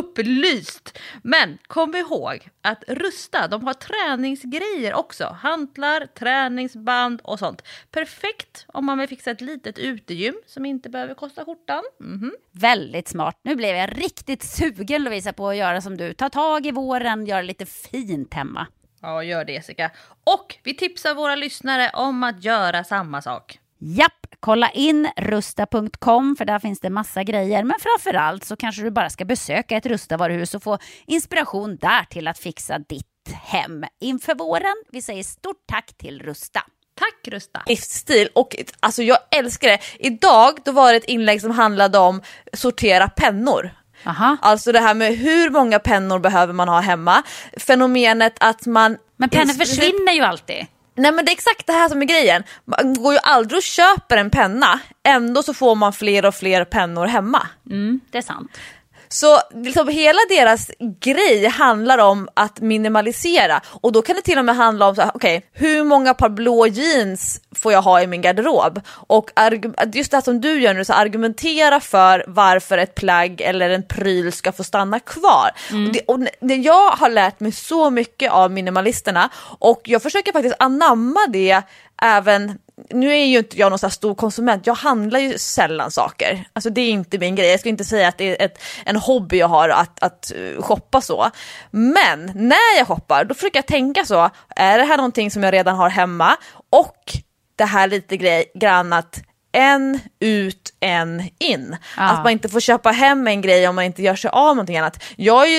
upplyst. Men kom ihåg att Rusta, de har träningsgrejer också. Hantlar, träningsband och sånt. Perfekt om man vill fixa ett litet utegym som inte behöver kosta skjortan. Väldigt smart. Nu blev jag riktigt sugen, Lovisa, på att göra som du. Ta tag i våren, göra lite fint hemma. Ja, gör det, Jessica. Och vi tipsar våra lyssnare om att göra samma sak. Japp, kolla in rusta.com för där finns det massa grejer. Men framförallt så kanske du bara ska besöka ett Rusta-varuhus och få inspiration där till att fixa ditt hem inför våren. Vi säger stort tack till Rusta. Tack Rusta. Livsstil och alltså jag älskar det. Idag då var det ett inlägg som handlade om sortera pennor. Aha. Alltså det här med hur många pennor behöver man ha hemma. Fenomenet att man... Men pennor försvinner ju alltid. Nej men det är exakt det här som är grejen. Man går ju aldrig och köper en penna. Ändå så får man fler och fler pennor hemma. Det är sant. Så liksom hela deras grej handlar om att minimalisera. Och då kan det till och med handla om så här, okej, hur många par blå jeans får jag ha i min garderob? Och just det som du gör nu, så argumentera för varför ett plagg eller en pryl ska få stanna kvar. Och jag har lärt mig så mycket av minimalisterna. Och jag försöker faktiskt anamma det även... Nu är ju inte jag någon så här stor konsument. Jag handlar ju sällan saker. Alltså det är inte min grej. Jag ska inte säga att det är en hobby jag har att shoppa så. Men när jag shoppar, då försöker jag tänka så. Är det här någonting som jag redan har hemma? Och det här lite grann att en ut, en in. Att man inte får köpa hem en grej om man inte gör sig av någonting annat. Jag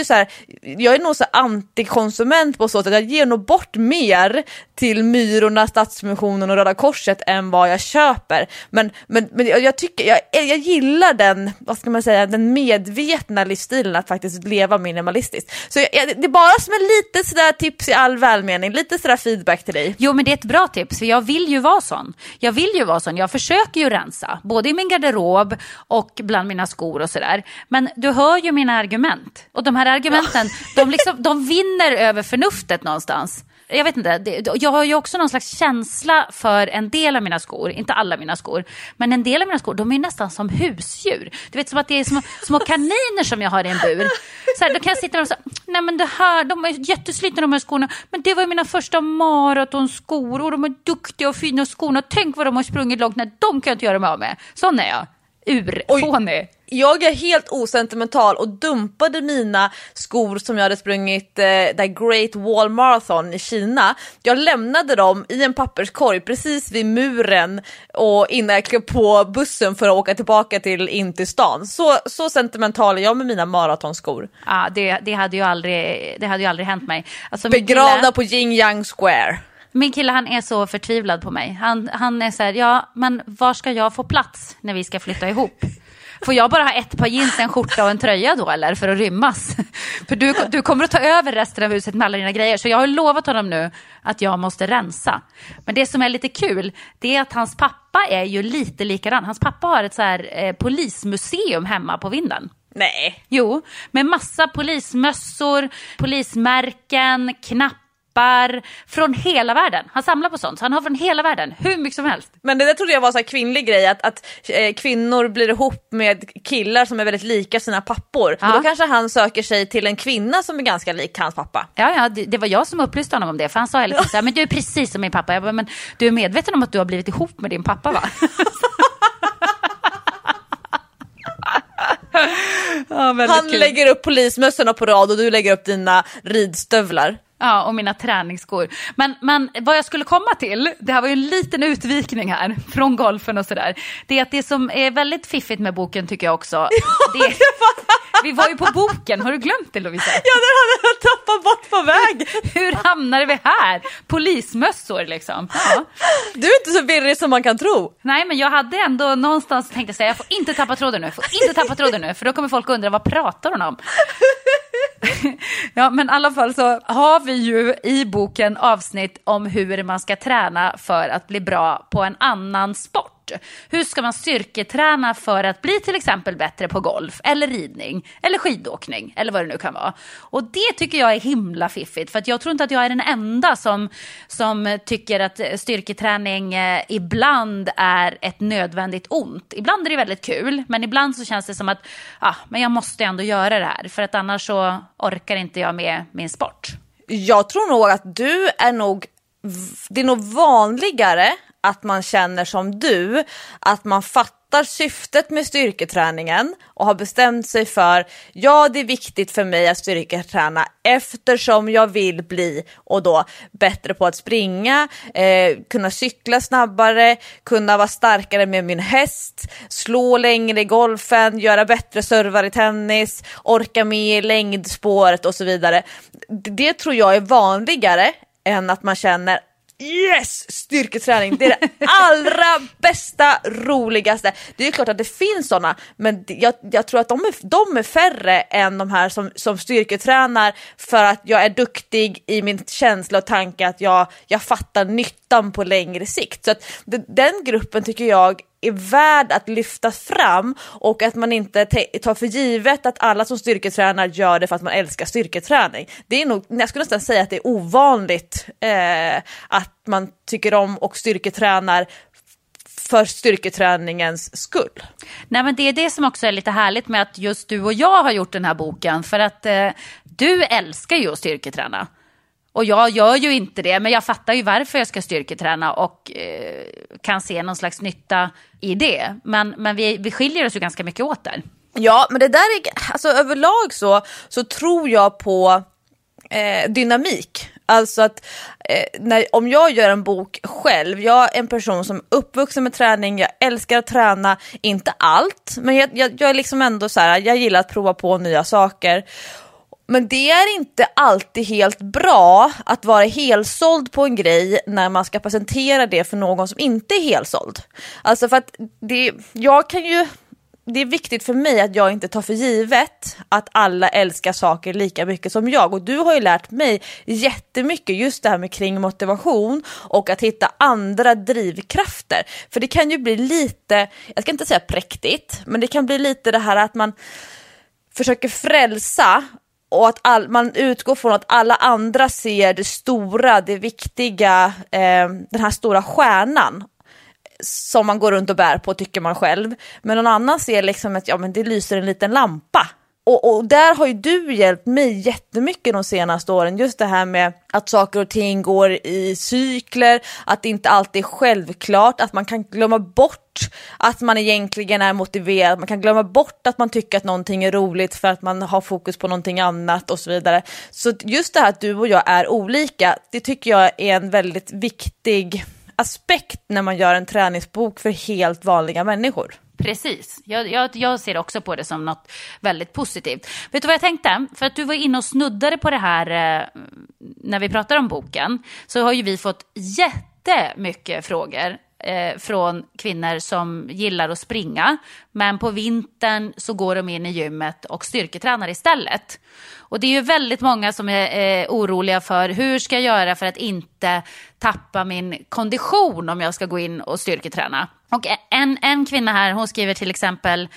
är nog så antikonsument på så att jag ger nog bort mer till Myrorna, Stadsmissionen och Röda Korset än vad jag köper. Men jag tycker jag gillar den, vad ska man säga, den medvetna livsstilen att faktiskt leva minimalistiskt. Så det är bara som en lite sådär tips i all välmening, lite sådär feedback till dig. Jo, men det är ett bra tips för jag vill ju vara sån. Jag försöker ju rensa, både i min garderob och bland mina skor och sådär. Men du hör ju mina argument. Och de här argumenten, de vinner över förnuftet någonstans. Jag vet inte, jag har ju också någon slags känsla för en del av mina skor, inte alla mina skor, men en del av mina skor, de är nästan som husdjur. Du vet, som att det är små kaniner som jag har i en bur. Så här, då kan jag sitta och säga, nej men det här, de är jätteslitna de här skorna, men det var ju mina första maratonskor och de är duktiga och fina skorna. Tänk vad de har sprungit långt, när de kan jag inte göra mig av med. Sån är jag, urfånig. Jag är helt osentimental och dumpade mina skor som jag hade sprungit där Great Wall Marathon i Kina. Jag lämnade dem i en papperskorg precis vid muren och innan jag klev på bussen för att åka tillbaka in till stan. Så sentimental är jag med mina maratonskor. Ja, det hade ju aldrig hänt mig. Alltså, begravda på Jing Yang Square. Min kille, han är så förtvivlad på mig. Han är så här, ja, men var ska jag få plats när vi ska flytta ihop? Får jag bara ha ett par jeans, en skjorta och en tröja då, eller? För att rymmas. För du kommer att ta över resten av huset med alla dina grejer. Så jag har lovat honom nu att jag måste rensa. Men det som är lite kul, det är att hans pappa är ju lite likadan. Hans pappa har ett så här polismuseum hemma på vinden. Nej. Jo, med massa polismössor, polismärken, knappar lappar från hela världen. Han samlar på sånt, så han har från hela världen hur mycket som helst. Men det där trodde jag var så här kvinnlig grej, att kvinnor blir ihop med killar som är väldigt lika sina pappor. Och då kanske han söker sig till en kvinna som är ganska lik hans pappa. Ja, det var jag som upplyste honom om det. För han sa hela tiden så här, men du är precis som min pappa. Jag bara, men du är medveten om att du har blivit ihop med din pappa, va? Han kul. Lägger upp polismössorna på rad och du lägger upp dina ridstövlar. Ja, och mina träningsskor. Men vad jag skulle komma till, det här var ju en liten utvikning här från golfen och sådär. Det är att det som är väldigt fiffigt med boken tycker jag också. Vi var ju på boken, har du glömt det, Lovisa? Ja, det hade jag tappat bort på väg. Hur hamnade vi här? Polismössor liksom. Ja. Du är inte så virrig som man kan tro. Nej, men jag hade ändå någonstans tänkt säga, jag får inte tappa tråden nu, för då kommer folk undra, vad pratar hon om? Ja, men i alla fall så har vi ju i boken avsnitt om hur man ska träna för att bli bra på en annan sport. Hur ska man styrketräna för att bli till exempel bättre på golf eller ridning eller skidåkning eller vad det nu kan vara. Och det tycker jag är himla fiffigt, för att jag tror inte att jag är den enda som tycker att styrketräning ibland är ett nödvändigt ont. Ibland är det väldigt kul, men ibland så känns det som att men jag måste ändå göra det här, för att annars så orkar inte jag med min sport. Jag tror nog att det är nog vanligare att man känner som du, att man fattar syftet med styrketräningen och har bestämt sig för, det är viktigt för mig att styrketräna eftersom jag vill bli och då bättre på att springa, kunna cykla snabbare, kunna vara starkare med min häst, slå längre i golfen, göra bättre servar i tennis, orka med i längdspåret och så vidare. Det tror jag är vanligare än att man känner yes, styrketräning, det är det allra bästa, roligaste. Det är ju klart att det finns sådana, men jag tror att de är färre än de här som styrketränar för att jag är duktig i min känsla och tanke att jag fattar nyttan på längre sikt. Så att den gruppen tycker jag är värd att lyfta fram, och att man inte tar för givet att alla som styrketränar gör det för att man älskar styrketräning. Det är nog, jag skulle nästan säga att det är ovanligt att man tycker om och styrketränar för styrketräningens skull. Nej, men det är det som också är lite härligt med att just du och jag har gjort den här boken, för att du älskar ju att styrketräna. Och jag gör ju inte det, men jag fattar ju varför jag ska styrketräna och kan se någon slags nytta i det. Men vi skiljer oss ju ganska mycket åt där. Ja, men det där är, alltså överlag så tror jag på dynamik. Alltså att om jag gör en bok själv, jag är en person som är uppvuxen med träning, jag älskar att träna, inte allt, men jag är liksom ändå så här, jag gillar att prova på nya saker. Men det är inte alltid helt bra att vara helsåld på en grej när man ska presentera det för någon som inte är helsåld. Alltså för att det är viktigt för mig att jag inte tar för givet att alla älskar saker lika mycket som jag. Och du har ju lärt mig jättemycket just det här med kring motivation och att hitta andra drivkrafter. För det kan ju bli lite, jag ska inte säga präktigt, men det kan bli lite det här att man försöker frälsa och att man utgår från att alla andra ser det stora, det viktiga, den här stora stjärnan som man går runt och bär på, tycker man själv. Men någon annan ser liksom att men det lyser en liten lampa. Och där har ju du hjälpt mig jättemycket de senaste åren. Just det här med att saker och ting går i cykler, att det inte alltid är självklart, att man kan glömma bort att man egentligen är motiverad. Man kan glömma bort att man tycker att någonting är roligt för att man har fokus på någonting annat och så vidare. Så just det här att du och jag är olika, det tycker jag är en väldigt viktig aspekt när man gör en träningsbok för helt vanliga människor. Precis, jag ser också på det som något väldigt positivt. Vet du vad jag tänkte? För att du var inne och snuddade på det här när vi pratar om boken, så har ju vi fått jättemycket frågor från kvinnor som gillar att springa, men på vintern så går de in i gymmet och styrketränar istället. Och det är ju väldigt många som är oroliga för hur ska jag göra för att inte tappa min kondition om jag ska gå in och styrketräna. Och en kvinna här, hon skriver till exempel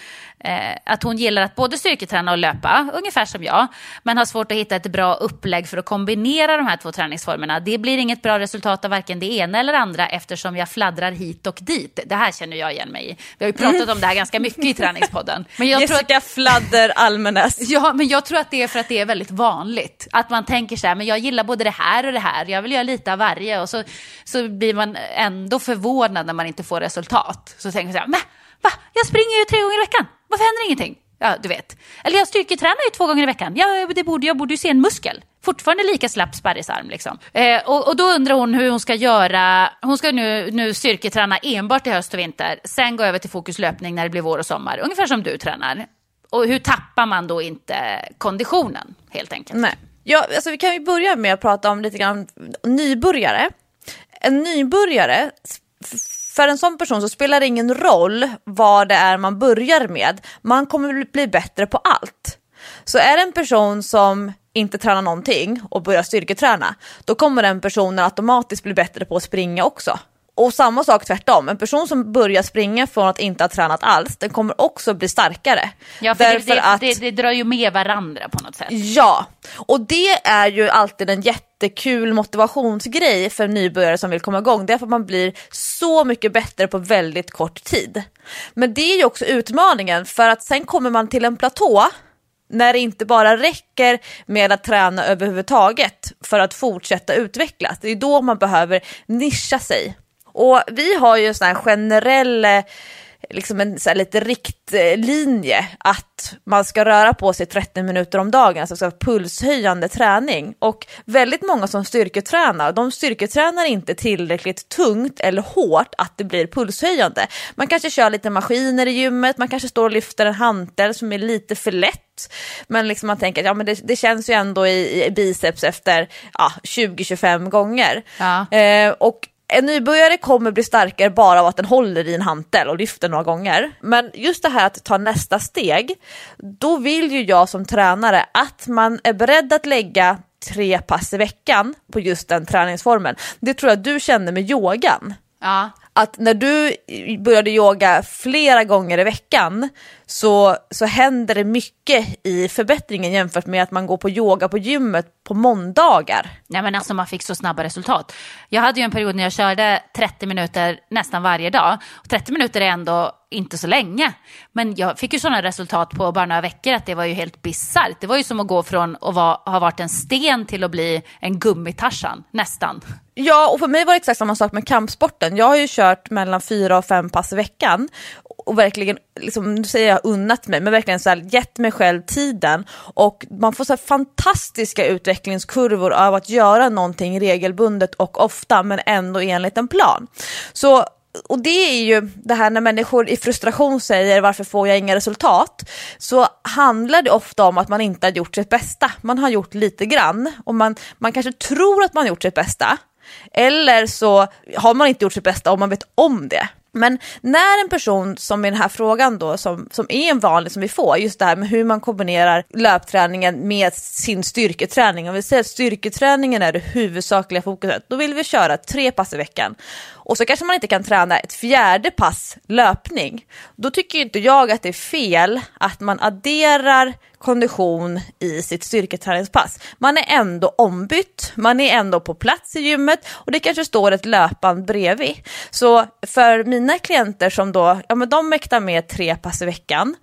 att hon gillar att både styrketräna och löpa, ungefär som jag, men har svårt att hitta ett bra upplägg för att kombinera de här 2 träningsformerna. Det blir inget bra resultat av varken det ena eller andra eftersom jag fladdrar hit och dit. Det här känner jag igen mig i. Vi har ju pratat om det här ganska mycket i träningspodden. Men jag Jessica Fladder Almenäs. Ja, men jag tror att det är för att det är väldigt vanligt. Att man tänker så här, men jag gillar både det här och det här. Jag vill göra lite av varje. Och så blir man ändå förvånad när man inte får resultat. Så tänker man så här, men va? Jag springer ju 3 gånger i veckan. Varför händer ingenting? Ja, du vet. Eller jag styrketränar ju 2 gånger i veckan. Ja, jag borde ju se en muskel. Fortfarande lika slapp sparrisarm liksom. Och då undrar hon hur hon ska göra. Hon ska nu styrketräna enbart i höst och vinter. Sen gå över till fokuslöpning när det blir vår och sommar. Ungefär som du tränar. Och hur tappar man då inte konditionen helt enkelt? Nej. Ja, alltså vi kan ju börja med att prata om lite grann nybörjare. En nybörjare, för en sån person så spelar det ingen roll vad det är man börjar med. Man kommer bli bättre på allt. Så är det en person som inte tränar någonting och börjar styrketräna, då kommer den personen automatiskt bli bättre på att springa också. Och samma sak tvärtom. En person som börjar springa från att inte ha tränat alls, den kommer också bli starkare. Ja, för det drar ju med varandra på något sätt. Ja, och det är ju alltid en jättekul motivationsgrej för nybörjare som vill komma igång. Det är för att man blir så mycket bättre på väldigt kort tid. Men det är ju också utmaningen, för att sen kommer man till en platå när det inte bara räcker med att träna överhuvudtaget för att fortsätta utvecklas. Det är då man behöver nischa sig. Och vi har ju sån här generell, liksom en så här lite riktlinje att man ska röra på sig 30 minuter om dagen, alltså så pulshöjande träning. Och väldigt många som styrketränar, de styrketränar inte tillräckligt tungt eller hårt att det blir pulshöjande. Man kanske kör lite maskiner i gymmet, man kanske står och lyfter en hantel som är lite för lätt. Men liksom man tänker att ja, men det känns ju ändå i biceps efter 20-25 gånger. Ja. Och en nybörjare kommer bli starkare bara av att den håller i en hantel och lyfter några gånger. Men just det här att ta nästa steg, då vill ju jag som tränare att man är beredd att lägga 3 pass i veckan på just den träningsformen. Det tror jag du känner med yogan. Ja. Att när du började yoga flera gånger i veckan så händer det mycket i förbättringen jämfört med att man går på yoga på gymmet på måndagar. Nej, men alltså man fick så snabba resultat. Jag hade ju en period när jag körde 30 minuter nästan varje dag. Och 30 minuter är ändå inte så länge. Men jag fick ju sådana resultat på bara några veckor att det var ju helt bisarrt. Det var ju som att gå från att ha varit en sten till att bli en gummitarsan, nästan. Ja, och för mig var det exakt samma sak med kampsporten. Jag har ju kört mellan 4 och 5 pass i veckan och verkligen, liksom, nu säger jag unnat mig, men verkligen så här, gett mig själv tiden. Och man får så här fantastiska utvecklingskurvor av att göra någonting regelbundet och ofta, men ändå enligt en plan. Så, och det är ju det här när människor i frustration säger varför får jag inga resultat, så handlar det ofta om att man inte har gjort sitt bästa. Man har gjort lite grann och man kanske tror att man har gjort sitt bästa, eller så har man inte gjort sitt bästa och man vet om det. Men när en person som i den här frågan då, som är en vanlig som vi får, just det här med hur man kombinerar löpträningen med sin styrketräning, och vi säger att styrketräningen är det huvudsakliga fokuset, då vill vi köra 3 pass i veckan. Och så kanske man inte kan träna ett 4:e pass löpning. Då tycker inte jag att det är fel att man adderar kondition i sitt styrketräningspass. Man är ändå ombytt, man är ändå på plats i gymmet och det kanske står ett löpband bredvid. Så för mina klienter som då, ja men de mäktar med 3 pass i veckan,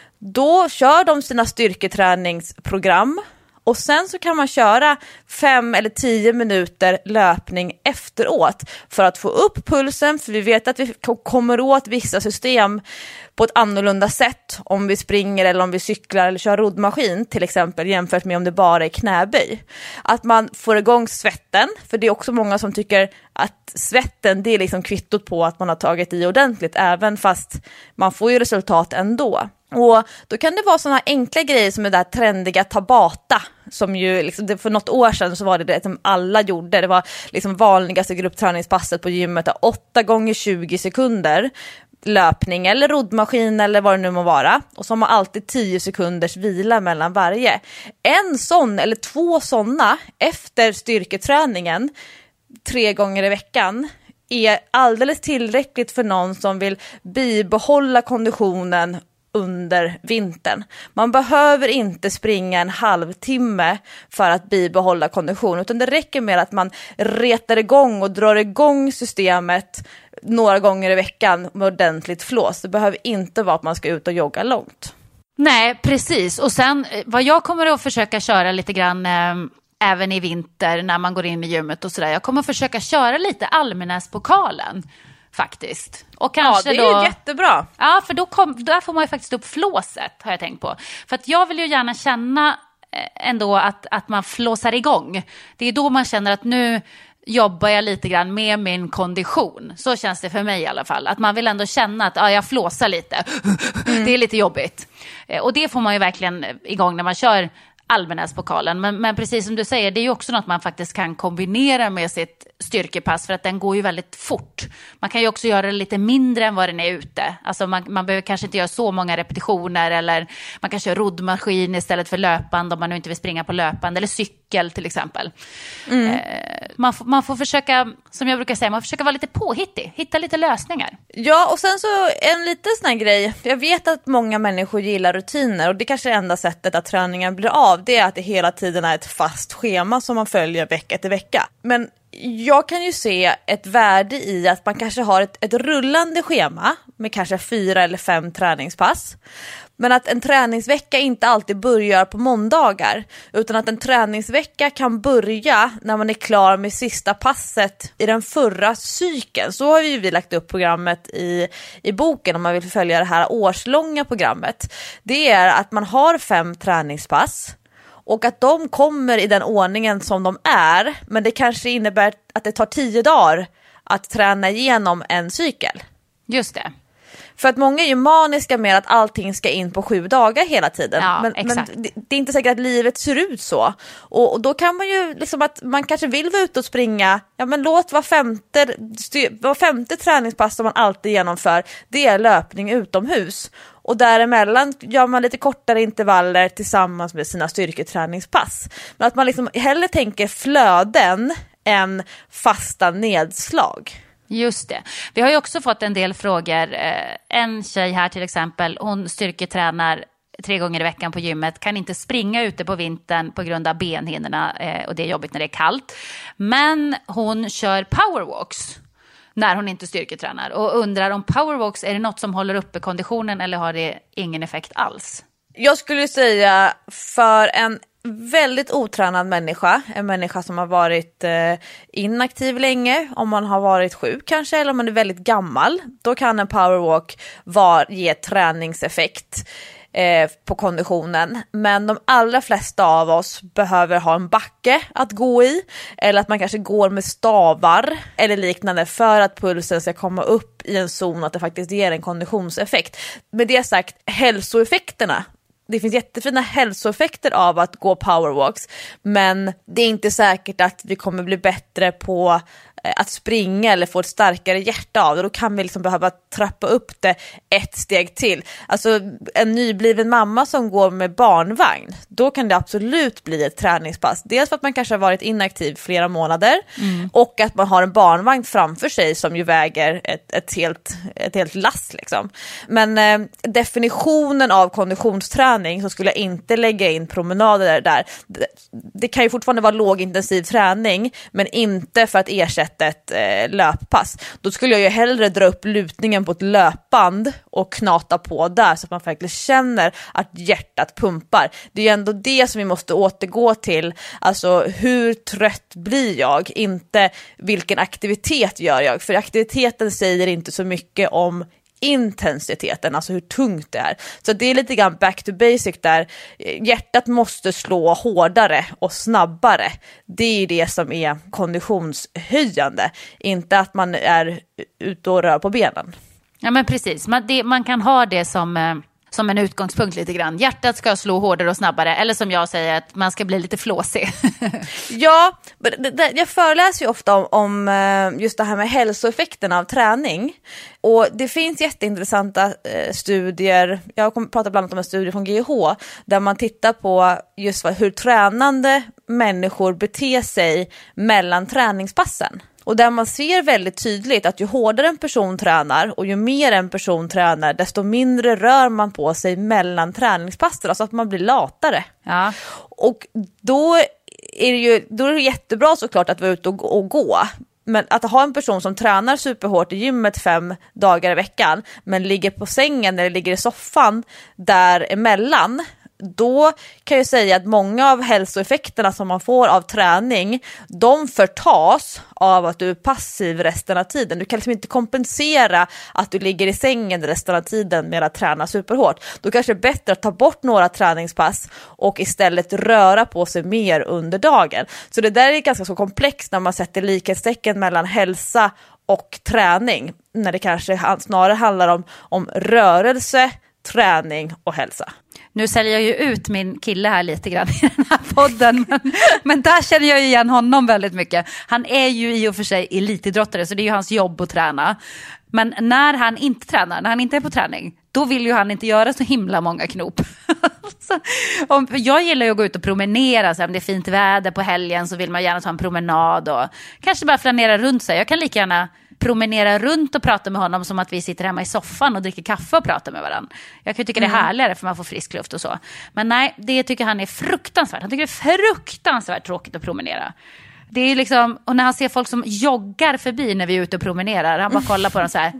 då kör de sina styrketräningsprogram. Och sen så kan man köra 5 eller 10 minuter löpning efteråt för att få upp pulsen. För vi vet att vi kommer åt vissa system på ett annorlunda sätt om vi springer eller om vi cyklar eller kör roddmaskin till exempel, jämfört med om det bara är knäböj. Att man får igång svetten, för det är också många som tycker att svetten, det är liksom kvittot på att man har tagit i ordentligt, även fast man får ju resultat ändå. Och då kan det vara sådana enkla grejer som är där trendiga Tabata, som ju liksom, för något år sedan så var det som alla gjorde. Det var liksom vanligaste gruppträningspasset på gymmet, 8 gånger 20 sekunder löpning eller roddmaskin eller vad det nu må vara. Och så har man alltid 10 sekunders vila mellan varje. En sån eller 2 sådana efter styrketräningen 3 gånger i veckan är alldeles tillräckligt för någon som vill bibehålla konditionen under vintern. Man behöver inte springa en halvtimme för att bibehålla kondition, utan det räcker med att man retar igång och drar igång systemet några gånger i veckan med ordentligt flås. Det behöver inte vara att man ska ut och jogga långt. Nej, precis. Och sen vad jag kommer att försöka köra lite grann även i vinter när man går in i gymmet och sådär. Jag kommer att försöka köra lite Almenäspokalen faktiskt. Och kanske det är jättebra. Ja, för där får man ju faktiskt upp flåset, har jag tänkt på. För att jag vill ju gärna känna ändå att man flåsar igång. Det är då man känner att nu jobbar jag lite grann med min kondition. Så känns det för mig i alla fall. Att man vill ändå känna att jag flåsar lite. Det är lite jobbigt. Och det får man ju verkligen igång när man kör Almenäspokalen. Men precis som du säger, det är ju också något man faktiskt kan kombinera med sitt styrkepass, för att den går ju väldigt fort. Man kan ju också göra det lite mindre än vad den är ute. Alltså man behöver kanske inte göra så många repetitioner, eller man kan köra roddmaskin istället för löpband om man nu inte vill springa på löpband, eller cykel till exempel. Man får försöka, som jag brukar säga, man försöker vara lite påhittig, hitta lite lösningar. Ja, och sen så en liten sån här grej. Jag vet att många människor gillar rutiner, och det kanske är enda sättet att träningen blir av, det är att det hela tiden är ett fast schema som man följer vecka till vecka. Men jag kan ju se ett värde i att man kanske har ett rullande schema med kanske 4 eller 5 träningspass. Men att en träningsvecka inte alltid börjar på måndagar, utan att en träningsvecka kan börja när man är klar med sista passet i den förra cykeln. Så har vi lagt upp programmet i boken, om man vill följa det här årslånga programmet. Det är att man har 5 träningspass och att de kommer i den ordningen som de är, men det kanske innebär att det tar 10 dagar att träna igenom en cykel. Just det. För att många är ju maniska med att allting ska in på 7 dagar hela tiden. Ja, men det är inte säkert att livet ser ut så. Och då kan man ju liksom, att man kanske vill vara ute och springa. Ja, men låt var femte träningspass som man alltid genomför, det är löpning utomhus. Och däremellan gör man lite kortare intervaller tillsammans med sina styrketräningspass. Men att man liksom hellre tänker flöden än fasta nedslag. Just det. Vi har ju också fått en del frågor. En tjej här till exempel, hon styrketränar 3 gånger i veckan på gymmet, kan inte springa ute på vintern på grund av benhinnorna och det är jobbigt när det är kallt. Men hon kör powerwalks när hon inte styrketränar och undrar om powerwalks, är det något som håller uppe konditionen eller har det ingen effekt alls? Jag skulle säga för en väldigt otränad människa, en människa som har varit inaktiv länge, om man har varit sjuk kanske, eller om man är väldigt gammal, då kan en powerwalk ge träningseffekt på konditionen. Men de allra flesta av oss behöver ha en backe att gå i, eller att man kanske går med stavar eller liknande för att pulsen ska komma upp i en zon att det faktiskt ger en konditionseffekt. Med det sagt, hälsoeffekterna, det finns jättefina hälsoeffekter av att gå powerwalks, men det är inte säkert att vi kommer bli bättre på att springa eller få ett starkare hjärta av det. Då kan vi liksom behöva trappa upp det ett steg till. Alltså en nybliven mamma som går med barnvagn, då kan det absolut bli ett träningspass. Dels för att man kanske har varit inaktiv flera månader och att man har en barnvagn framför sig som ju väger ett helt lass liksom. Men definitionen av konditionsträning så skulle jag inte lägga in promenader där. Det kan ju fortfarande vara lågintensiv träning, men inte för att ersätta ett löppass. Då skulle jag ju hellre dra upp lutningen på ett löpband och knata på där så att man verkligen känner att hjärtat pumpar. Det är ju ändå det som vi måste återgå till. Alltså hur trött blir jag? Inte vilken aktivitet gör jag? För aktiviteten säger inte så mycket om intensiteten, alltså hur tungt det är. Så det är lite grann back to basic där. Hjärtat måste slå hårdare och snabbare. Det är ju det som är konditionshöjande. Inte att man är ute och rör på benen. Ja, men precis. Man kan ha det som en utgångspunkt lite grann. Hjärtat ska slå hårdare och snabbare. Eller som jag säger, att man ska bli lite flåsig. Ja, jag föreläser ju ofta om just det här med hälsoeffekterna av träning. Och det finns jätteintressanta studier. Jag kommer prata bland annat om en studie från GH där man tittar på just hur tränande människor beter sig mellan träningspassen. Och där man ser väldigt tydligt att ju hårdare en person tränar och ju mer en person tränar, desto mindre rör man på sig mellan träningspassen, alltså att man blir latare. Ja. Och då är det jättebra såklart att vara ute och gå. Men att ha en person som tränar superhårt i gymmet 5 dagar i veckan men ligger på sängen eller ligger i soffan däremellan, då kan jag säga att många av hälsoeffekterna som man får av träning, de förtas av att du är passiv resten av tiden. Du kan liksom inte kompensera att du ligger i sängen resten av tiden med att träna superhårt. Då kanske det är bättre att ta bort några träningspass och istället röra på sig mer under dagen. Så det där är ganska så komplext när man sätter likhetstecken mellan hälsa och träning, när det kanske snarare handlar om rörelse, träning och hälsa. Nu säljer jag ju ut min kille här lite grann i den här podden, men där känner jag igen honom väldigt mycket. Han är ju i och för sig elitidrottare, så det är ju hans jobb att träna. Men när han inte tränar, när han inte är på träning, då vill ju han inte göra så himla många knop. Jag gillar ju att gå ut och promenera, så om det är fint väder på helgen så vill man gärna ta en promenad och kanske bara flanera runt sig. Jag kan lika gärna promenera runt och prata med honom som att vi sitter hemma i soffan och dricker kaffe och pratar med varandra. Jag kan ju tycka det är härligare för man får frisk luft och så. Men nej, det tycker han är fruktansvärt. Han tycker det är fruktansvärt tråkigt att promenera. Det är liksom, och när han ser folk som joggar förbi när vi är ute och promenerar, han bara kollar på dem så här: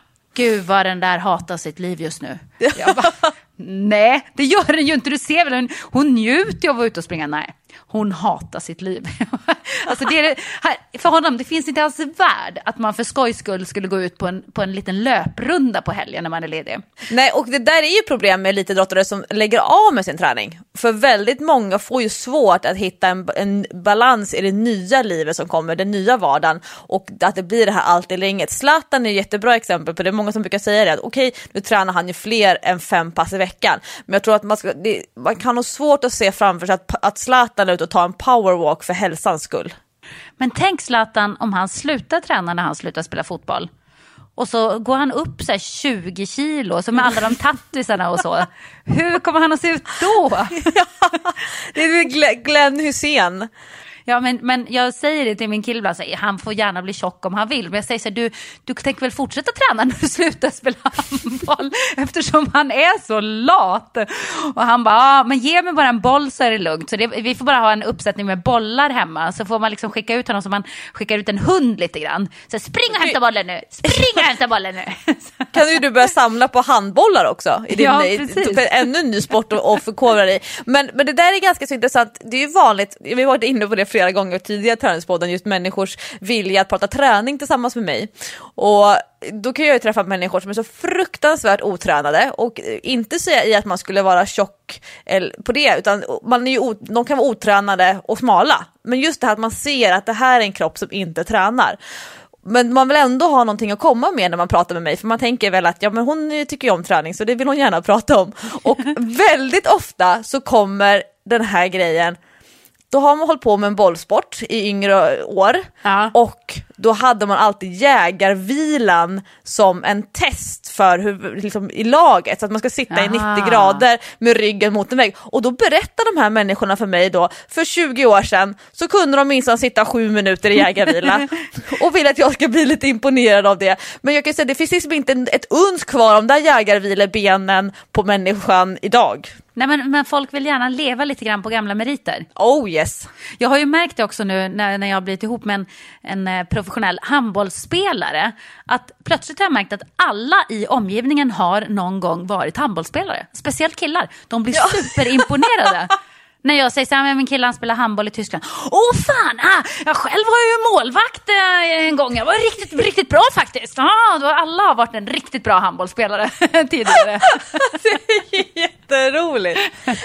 gud vad den där hatar sitt liv just nu. Jag bara, nej, det gör den ju inte. Du ser väl, hon njuter av att vara ute och springa. Nej, hon hatar sitt liv. Alltså det är, för honom, det finns inte alls värd att man för skojs skull skulle gå ut på en liten löprunda på helgen när man är ledig. Nej, och det där är ju problem med elitidrottare som lägger av med sin träning. För väldigt många får ju svårt att hitta en balans i det nya livet som kommer, den nya vardagen, och att det blir det här allt eller inget. Zlatan är ett jättebra exempel på det. Många som brukar säga det, att okej, nu tränar han ju fler än 5 pass i veckan. Men jag tror att man kan ha svårt att se framför sig att Zlatan är ute och tar en powerwalk för hälsans skull. Men tänk Zlatan om han slutar träna när han slutar spela fotboll. Och så går han upp så här 20 kilo, som med alla de tattisarna och så. Hur kommer han att se ut då? Ja, det är Glenn Hussein. Ja, men jag säger det till min kille ibland, han får gärna bli tjock om han vill. Men jag säger så här, du tänker väl fortsätta träna när du slutar spela handboll, eftersom han är så lat. Och han bara, men ge mig bara en boll så är det lugnt. Så vi får bara ha en uppsättning med bollar hemma. Så får man liksom skicka ut honom som man skickar ut en hund lite grann. Så spring och hämta bollen nu, spring och hämta bollen nu. Kan ju du börja samla på handbollar också i din, ja, precis. Ännu en ny sport och förkovra dig. Men det där är ganska så intressant. Det är ju vanligt, vi var inne på det flera gånger tidigare i Träningspodden, just människors vilja att prata träning tillsammans med mig. Och då kan jag ju träffa människor som är så fruktansvärt otränade, och inte säga i att man skulle vara tjock på det, utan de kan vara otränade och smala. Men just det här att man ser att det här är en kropp som inte tränar. Men man vill ändå ha någonting att komma med när man pratar med mig, för man tänker väl att ja, men hon tycker ju om träning, så det vill hon gärna prata om. Och väldigt ofta så kommer den här grejen. Då har man hållit på med en bollsport i yngre år, och då hade man alltid jägarvilan som en test för hur, liksom, i laget, så att man ska sitta i 90 grader med ryggen mot en vägg. Och då berättar de här människorna för mig då, för 20 år sedan så kunde de minst sitta 7 minuter i jägarvila och vill att jag ska bli lite imponerad av det. Men jag kan säga, det finns liksom inte ett uns kvar om där jägarvilebenen på människan idag. Nej, men folk vill gärna leva lite grann på gamla meriter. Oh yes. Jag har ju märkt det också nu när jag har blivit ihop med en professionell handbollsspelare, att plötsligt har jag märkt att alla i omgivningen har någon gång varit handbollsspelare. Speciellt killar. De blir superimponerade. När jag säger så här, min kille spelar handboll i Tyskland. Åh fan, jag själv var ju målvakt en gång. Jag var riktigt, riktigt bra faktiskt. Då alla har varit en riktigt bra handbollsspelare tidigare. Det är jätteroligt.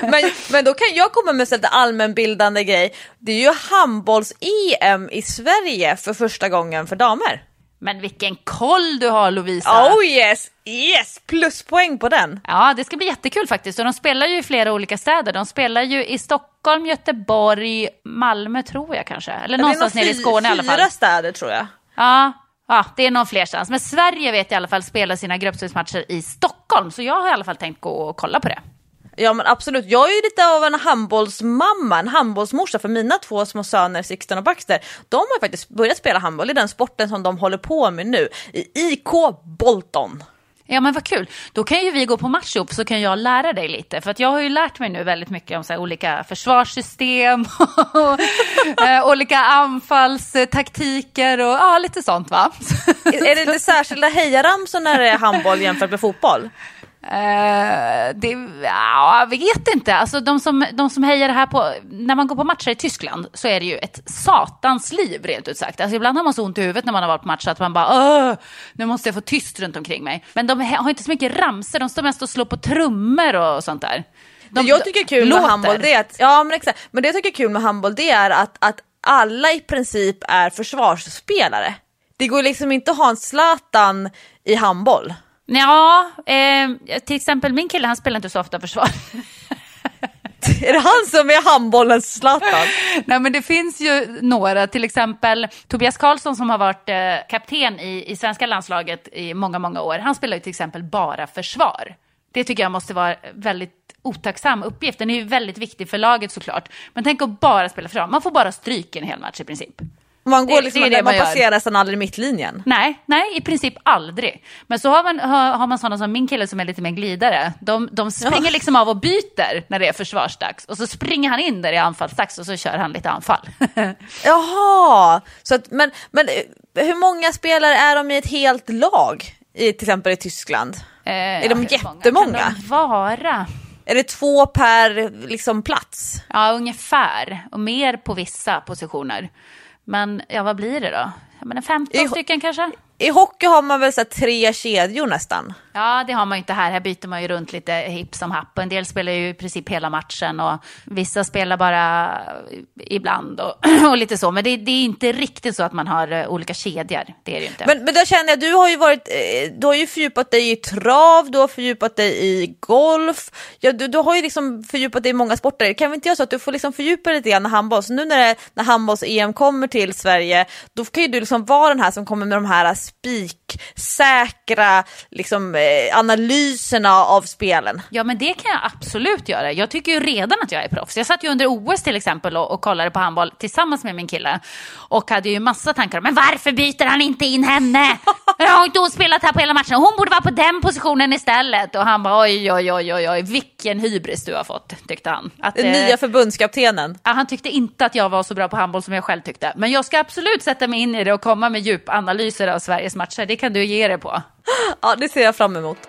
Men då kan jag komma med en allmänbildande grej. Det är ju handbolls-EM i Sverige för första gången för damer. Men vilken koll du har, Lovisa. Oh yes, pluspoäng på den. Ja, det ska bli jättekul faktiskt. Och de spelar ju i flera olika städer. De spelar ju i Stockholm, Göteborg, Malmö tror jag kanske. Eller någonstans nere i Skåne i alla fall. 4 städer tror jag. Ja, det är någon flerstans. Men Sverige vet i alla fall spelar sina gruppspelsmatcher i Stockholm. Så jag har i alla fall tänkt gå och kolla på det. Ja men absolut, jag är ju lite av en handbollsmamma, en handbollsmorsa för mina 2 små söner, Sixten och Baxter. De har faktiskt börjat spela handboll i den sporten som de håller på med nu, i IK Bolton. Ja men vad kul, då kan ju vi gå på match upp så kan jag lära dig lite. För att jag har ju lärt mig nu väldigt mycket om så här, olika försvarssystem och olika anfallstaktiker och lite sånt va. Är det lite särskilda hejaramsor när det är handboll jämfört med fotboll? Jag vet inte. Alltså de som hejar det här på, när man går på matcher i Tyskland så är det ju ett satans liv rent ut sagt. Alltså ibland har man så ont i huvudet när man har varit på match att man bara nu måste jag få tyst runt omkring mig. Men de har inte så mycket ramser, de står mest och slår på trummor och sånt där. Jag tycker kul med handboll det är att, ja men exakt, men det jag tycker är kul med handboll det är att alla i princip är försvarsspelare. Det går liksom inte att ha en Zlatan i handboll. Ja, till exempel min kille, han spelar inte så ofta försvar. Är det han som är handbollens Zlatan? Nej, men det finns ju några, till exempel Tobias Karlsson som har varit kapten i svenska landslaget i många, många år. Han spelar ju till exempel bara försvar. Det tycker jag måste vara väldigt otacksam uppgift. Den är ju väldigt viktig för laget såklart. Men tänk att bara spela försvar. Man får bara stryka en hel match i princip. Man går liksom, det man passerar nästan aldrig mittlinjen. Nej, i princip aldrig. Men så har man sådana som min kille som är lite mer glidare. De springer liksom av och byter när det är försvarsdags. Och så springer han in där i anfallsdags och så kör han lite anfall. Jaha, så att, men hur många spelare är de i ett helt lag? Till exempel i Tyskland? Är de jättemånga? Kan de vara? Är det 2 per liksom, plats? Ja, ungefär. Och mer på vissa positioner. Men ja, vad blir det då? Men 15 stycken kanske? I hockey har man väl så 3 kedjor nästan? Ja, det har man ju inte här. Här byter man ju runt lite hipp som happ. En del spelar ju i princip hela matchen och vissa spelar bara ibland och lite så. Men det är inte riktigt så att man har olika kedjor. Det är det ju inte. Men då känner jag, du har ju fördjupat dig i trav, du har fördjupat dig i golf. Ja, du har ju liksom fördjupat dig i många sporter. Kan vi inte göra så att du får liksom fördjupa dig lite grann i handboll? Så nu när handbolls-EM kommer till Sverige, då kan ju du liksom vara den här som kommer med de här spiksäkra liksom, analyserna av spelen. Ja, men det kan jag absolut göra. Jag tycker ju redan att jag är proffs. Jag satt ju under OS till exempel och kollade på handboll tillsammans med min kille och hade ju massa tankar om, men varför byter han inte in henne? Jag har inte hon spelat här på hela matchen. Hon borde vara på den positionen istället. Och han bara, oj, vilken hybris du har fått, tyckte han. Den nya förbundskaptenen. Ja, han tyckte inte att jag var så bra på handboll som jag själv tyckte. Men jag ska absolut sätta mig in i det och komma med djupanalyser av Sveriges matcher. Det kan du ge det på. Ja, det ser jag fram emot.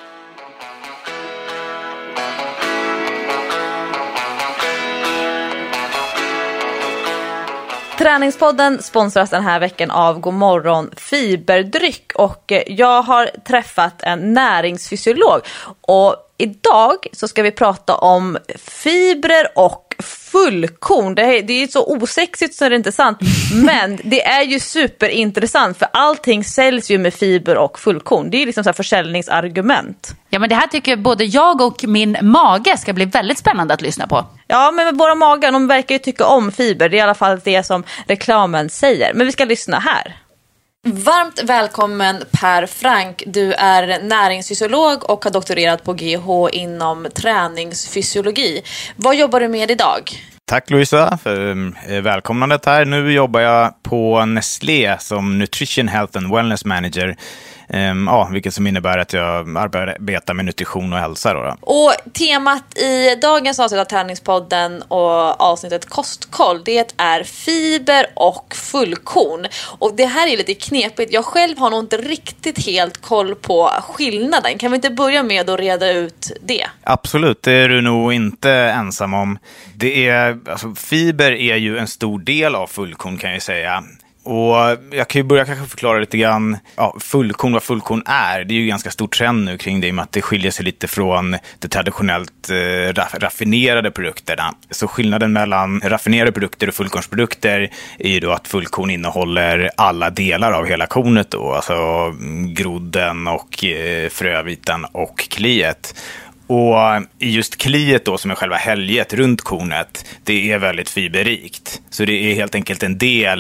Träningspodden sponsras den här veckan av Godmorgon Fiberdryck och jag har träffat en näringsfysiolog och idag så ska vi prata om fibrer och fullkorn. Det är ju så osexigt så är det inte sant, men det är ju superintressant för allting säljs ju med fiber och fullkorn. Det är ju liksom så här försäljningsargument. Ja, men det här tycker både jag och min mage ska bli väldigt spännande att lyssna på. Ja, men våra magar, de verkar ju tycka om fiber. Det är i alla fall det som reklamen säger. Men vi ska lyssna här. Varmt välkommen Per Frank. Du är näringsfysiolog och har doktorerat på GH inom träningsfysiologi. Vad jobbar du med idag? Tack Louisa för välkomnandet här. Nu jobbar jag på Nestlé som Nutrition Health and Wellness Manager. Vilket som innebär att jag arbetar med nutrition och hälsa. Då. Och temat i dagens avsnitt av Träningspodden och avsnittet Kostkoll, det är fiber och fullkorn. Och det här är lite knepigt. Jag själv har nog inte riktigt helt koll på skillnaden. Kan vi inte börja med att reda ut det? Absolut, det är du nog inte ensam om. Fiber är ju en stor del av fullkorn kan jag säga. Och jag kan ju börja kanske förklara lite grann vad fullkorn är. Det är ju ganska stor trend nu kring det i och med att det skiljer sig lite från de traditionellt raffinerade produkterna. Så skillnaden mellan raffinerade produkter och fullkornsprodukter är ju då att fullkorn innehåller alla delar av hela kornet då. Alltså grodden och fröviten och kliet. Och just kliet då som är själva helget runt kornet, det är väldigt fiberrikt. Så det är helt enkelt en del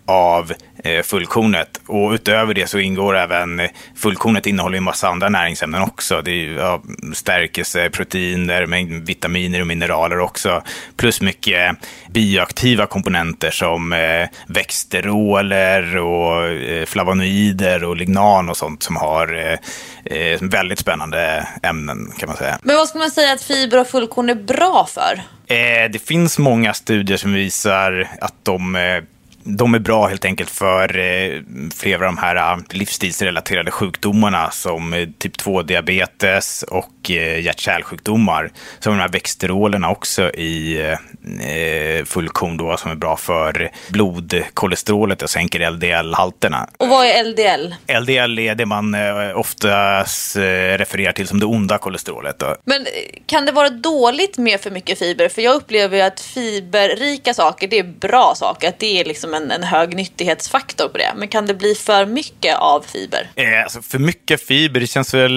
av fullkornet. Och utöver det så ingår även fullkornet innehåller en massa andra näringsämnen också. Det är ju stärkelse, proteiner, mängd vitaminer och mineraler också. Plus mycket bioaktiva komponenter som växteroler och flavonoider och lignan och sånt som har väldigt spännande ämnen kan man säga. Men vad ska man säga att fiber och fullkorn är bra för? Det finns många studier som visar att de är bra helt enkelt för flera av de här livsstilsrelaterade sjukdomarna som typ 2-diabetes och hjärt-kärlsjukdomar. Så har de här växterolerna också i fullkorn då, som är bra för blodkolesterolet och sänker LDL-halterna. Och vad är LDL? LDL är det man oftast refererar till som det onda kolesterolet då. Men kan det vara dåligt med för mycket fiber? För jag upplever ju att fiberrika saker, det är bra saker. Att det är liksom en hög nyttighetsfaktor på det. Men kan det bli för mycket av fiber? Alltså för mycket fiber, det känns väl...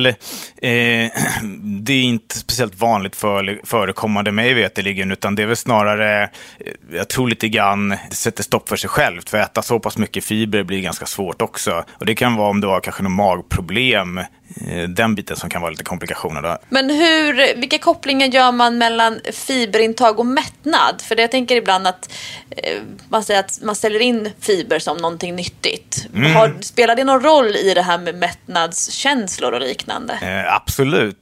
det är inte speciellt vanligt förekommande mig veterligen, utan det är väl snarare, jag tror lite grann, det sätter stopp för sig självt. För att äta så pass mycket fiber blir ganska svårt också. Och det kan vara om du har kanske någon magproblem, den biten som kan vara lite komplikationer då. Men vilka kopplingar gör man mellan fiberintag och mättnad? För det jag tänker ibland att man säger att man ställer in fiber som någonting nyttigt. Spelar det någon roll i det här med mättnadskänslor och liknande? Absolut.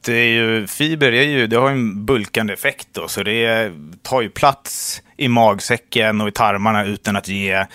Fiber det har en bulkande effekt då, så det tar ju plats i magsäcken och i tarmarna utan att ge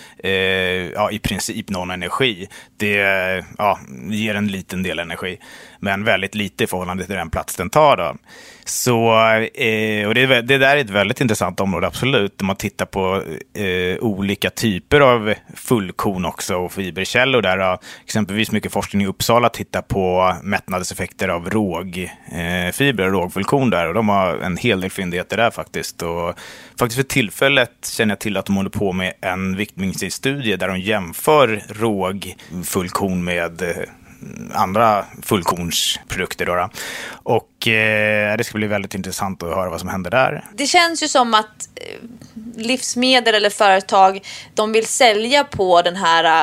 i princip någon energi. Det ger en liten del energi, men väldigt lite i förhållande till den plats den tar då. Så, och det där är ett väldigt intressant område, absolut. Om man tittar på olika typer av fullkorn också och fiberkällor där. Exempelvis mycket forskning i Uppsala tittar på mättnadseffekter av rågfiber och rågfullkorn där. Och de har en hel del fyndigheter där faktiskt. Och faktiskt för tillfället känner jag till att de håller på med en viktminskningsstudie där de jämför rågfullkorn med andra fullkornsprodukter då. Och det ska bli väldigt intressant att höra vad som händer där. Det känns ju som att livsmedel eller företag, de vill sälja på den här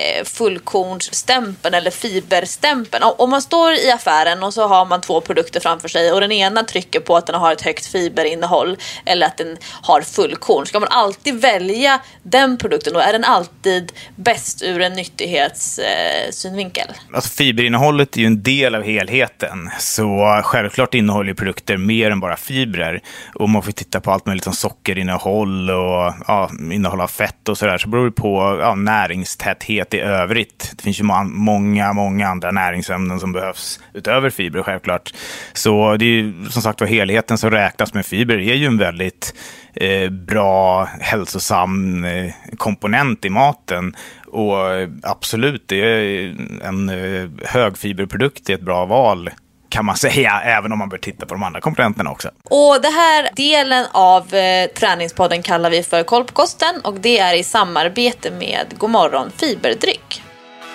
fullkornsstämpeln eller fiberstämpeln. Om man står i affären och så har man 2 produkter framför sig och den ena trycker på att den har ett högt fiberinnehåll eller att den har fullkorn, ska man alltid välja den produkten och är den alltid bäst ur en nyttighetssynvinkel? Alltså fiberinnehållet är ju en del av helheten, så självklart innehåller produkter mer än bara fibrer, och man får titta på allt möjligt som sockerinnehåll och innehåll av fett och sådär, så beror det på näringstäthet i övrigt. Det finns ju många andra näringsämnen som behövs utöver fibrer självklart. Så det är ju som sagt vad helheten som räknas med fiber är ju en väldigt bra, hälsosam komponent i maten. Och absolut, det är en högfiberprodukt, är ett bra val kan man säga, även om man bör titta på de andra komponenterna också. Och det här delen av träningspodden kallar vi för Koll på kosten, och det är i samarbete med Godmorgon Fiberdryck.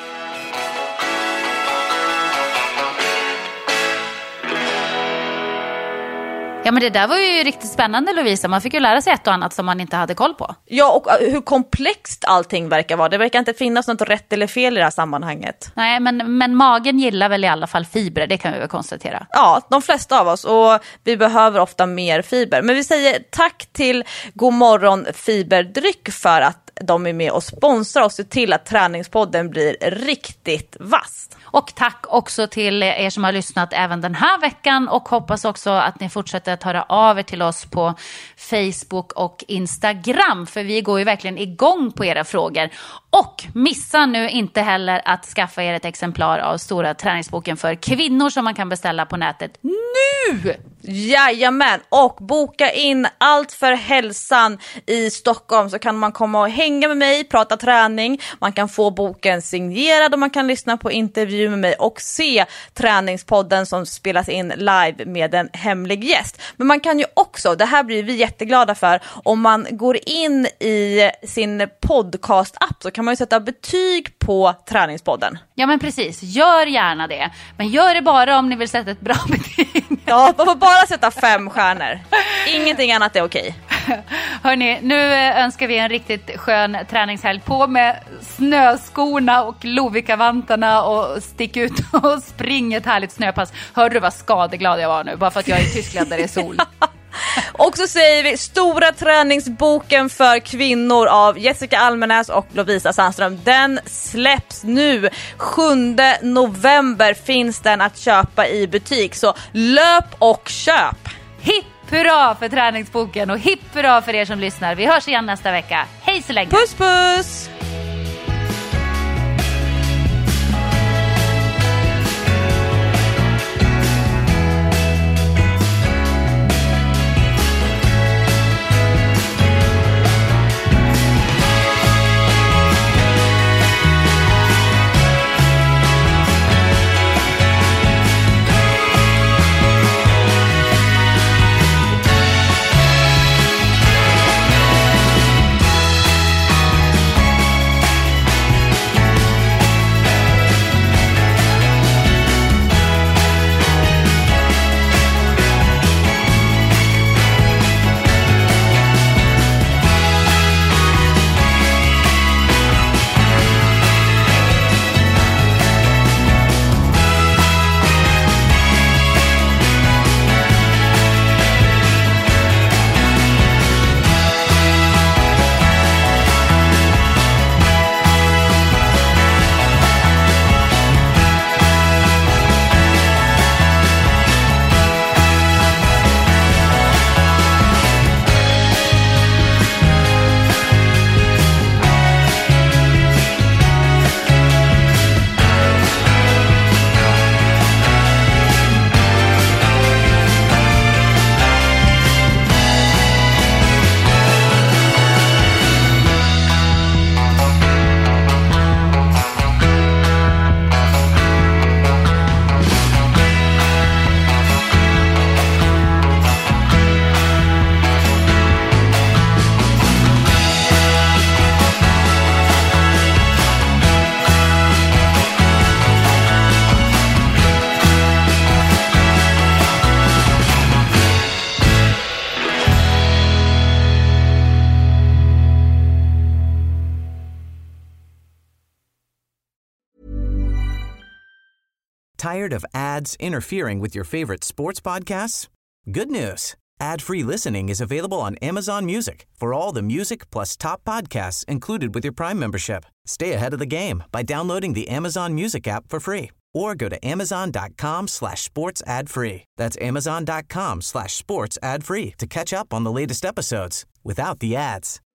Ja, men det där var ju riktigt spännande, Lovisa. Man fick ju lära sig ett och annat som man inte hade koll på. Ja, och hur komplext allting verkar vara. Det verkar inte finnas något rätt eller fel i det här sammanhanget. Nej, men magen gillar väl i alla fall fibrer, det kan vi väl konstatera. Ja, de flesta av oss, och vi behöver ofta mer fiber. Men vi säger tack till Godmorgon Fiberdryck för att de är med och sponsrar oss till att träningspodden blir riktigt vass. Och tack också till er som har lyssnat även den här veckan, och hoppas också att ni fortsätter att höra av er till oss på Facebook och Instagram, för vi går ju verkligen igång på era frågor. Och missa nu inte heller att skaffa er ett exemplar av stora träningsboken för kvinnor som man kan beställa på nätet nu! Jajamän, och boka in Allt för hälsan i Stockholm, så kan man komma och hänga med mig, prata träning, man kan få boken signerad och man kan lyssna på intervju med mig och se träningspodden som spelas in live med en hemlig gäst. Men man kan ju också, det här blir vi jätteglada för, om man går in i sin podcast-app så kan man ju sätta betyg på träningspodden. Ja, men precis, gör gärna det. Men gör det bara om ni vill sätta ett bra betyg. Ja, man får bara sätta 5 stjärnor. Ingenting annat är okej. Hörrni, nu önskar vi en riktigt skön träningshelg. På med snöskorna och Lovikkavantarna och stick ut och spring ett härligt snöpass. Hörde du vad skadeglad jag var nu? Bara för att jag är i Tyskland där det är sol. Och så säger vi stora träningsboken för kvinnor av Jessica Almenäs och Lovisa Sandström. Den släpps nu. 7 november finns den att köpa i butik. Så löp och köp. Hipp hurra för träningsboken och hipp hurra för er som lyssnar. Vi hörs igen nästa vecka. Hej så länge. Puss puss! Tired of ads interfering with your favorite sports podcasts? Good news. Ad-free listening is available on Amazon Music for all the music plus top podcasts included with your Prime membership. Stay ahead of the game by downloading the Amazon Music app for free or go to amazon.com/sports ad free. That's amazon.com/sports ad free to catch up on the latest episodes without the ads.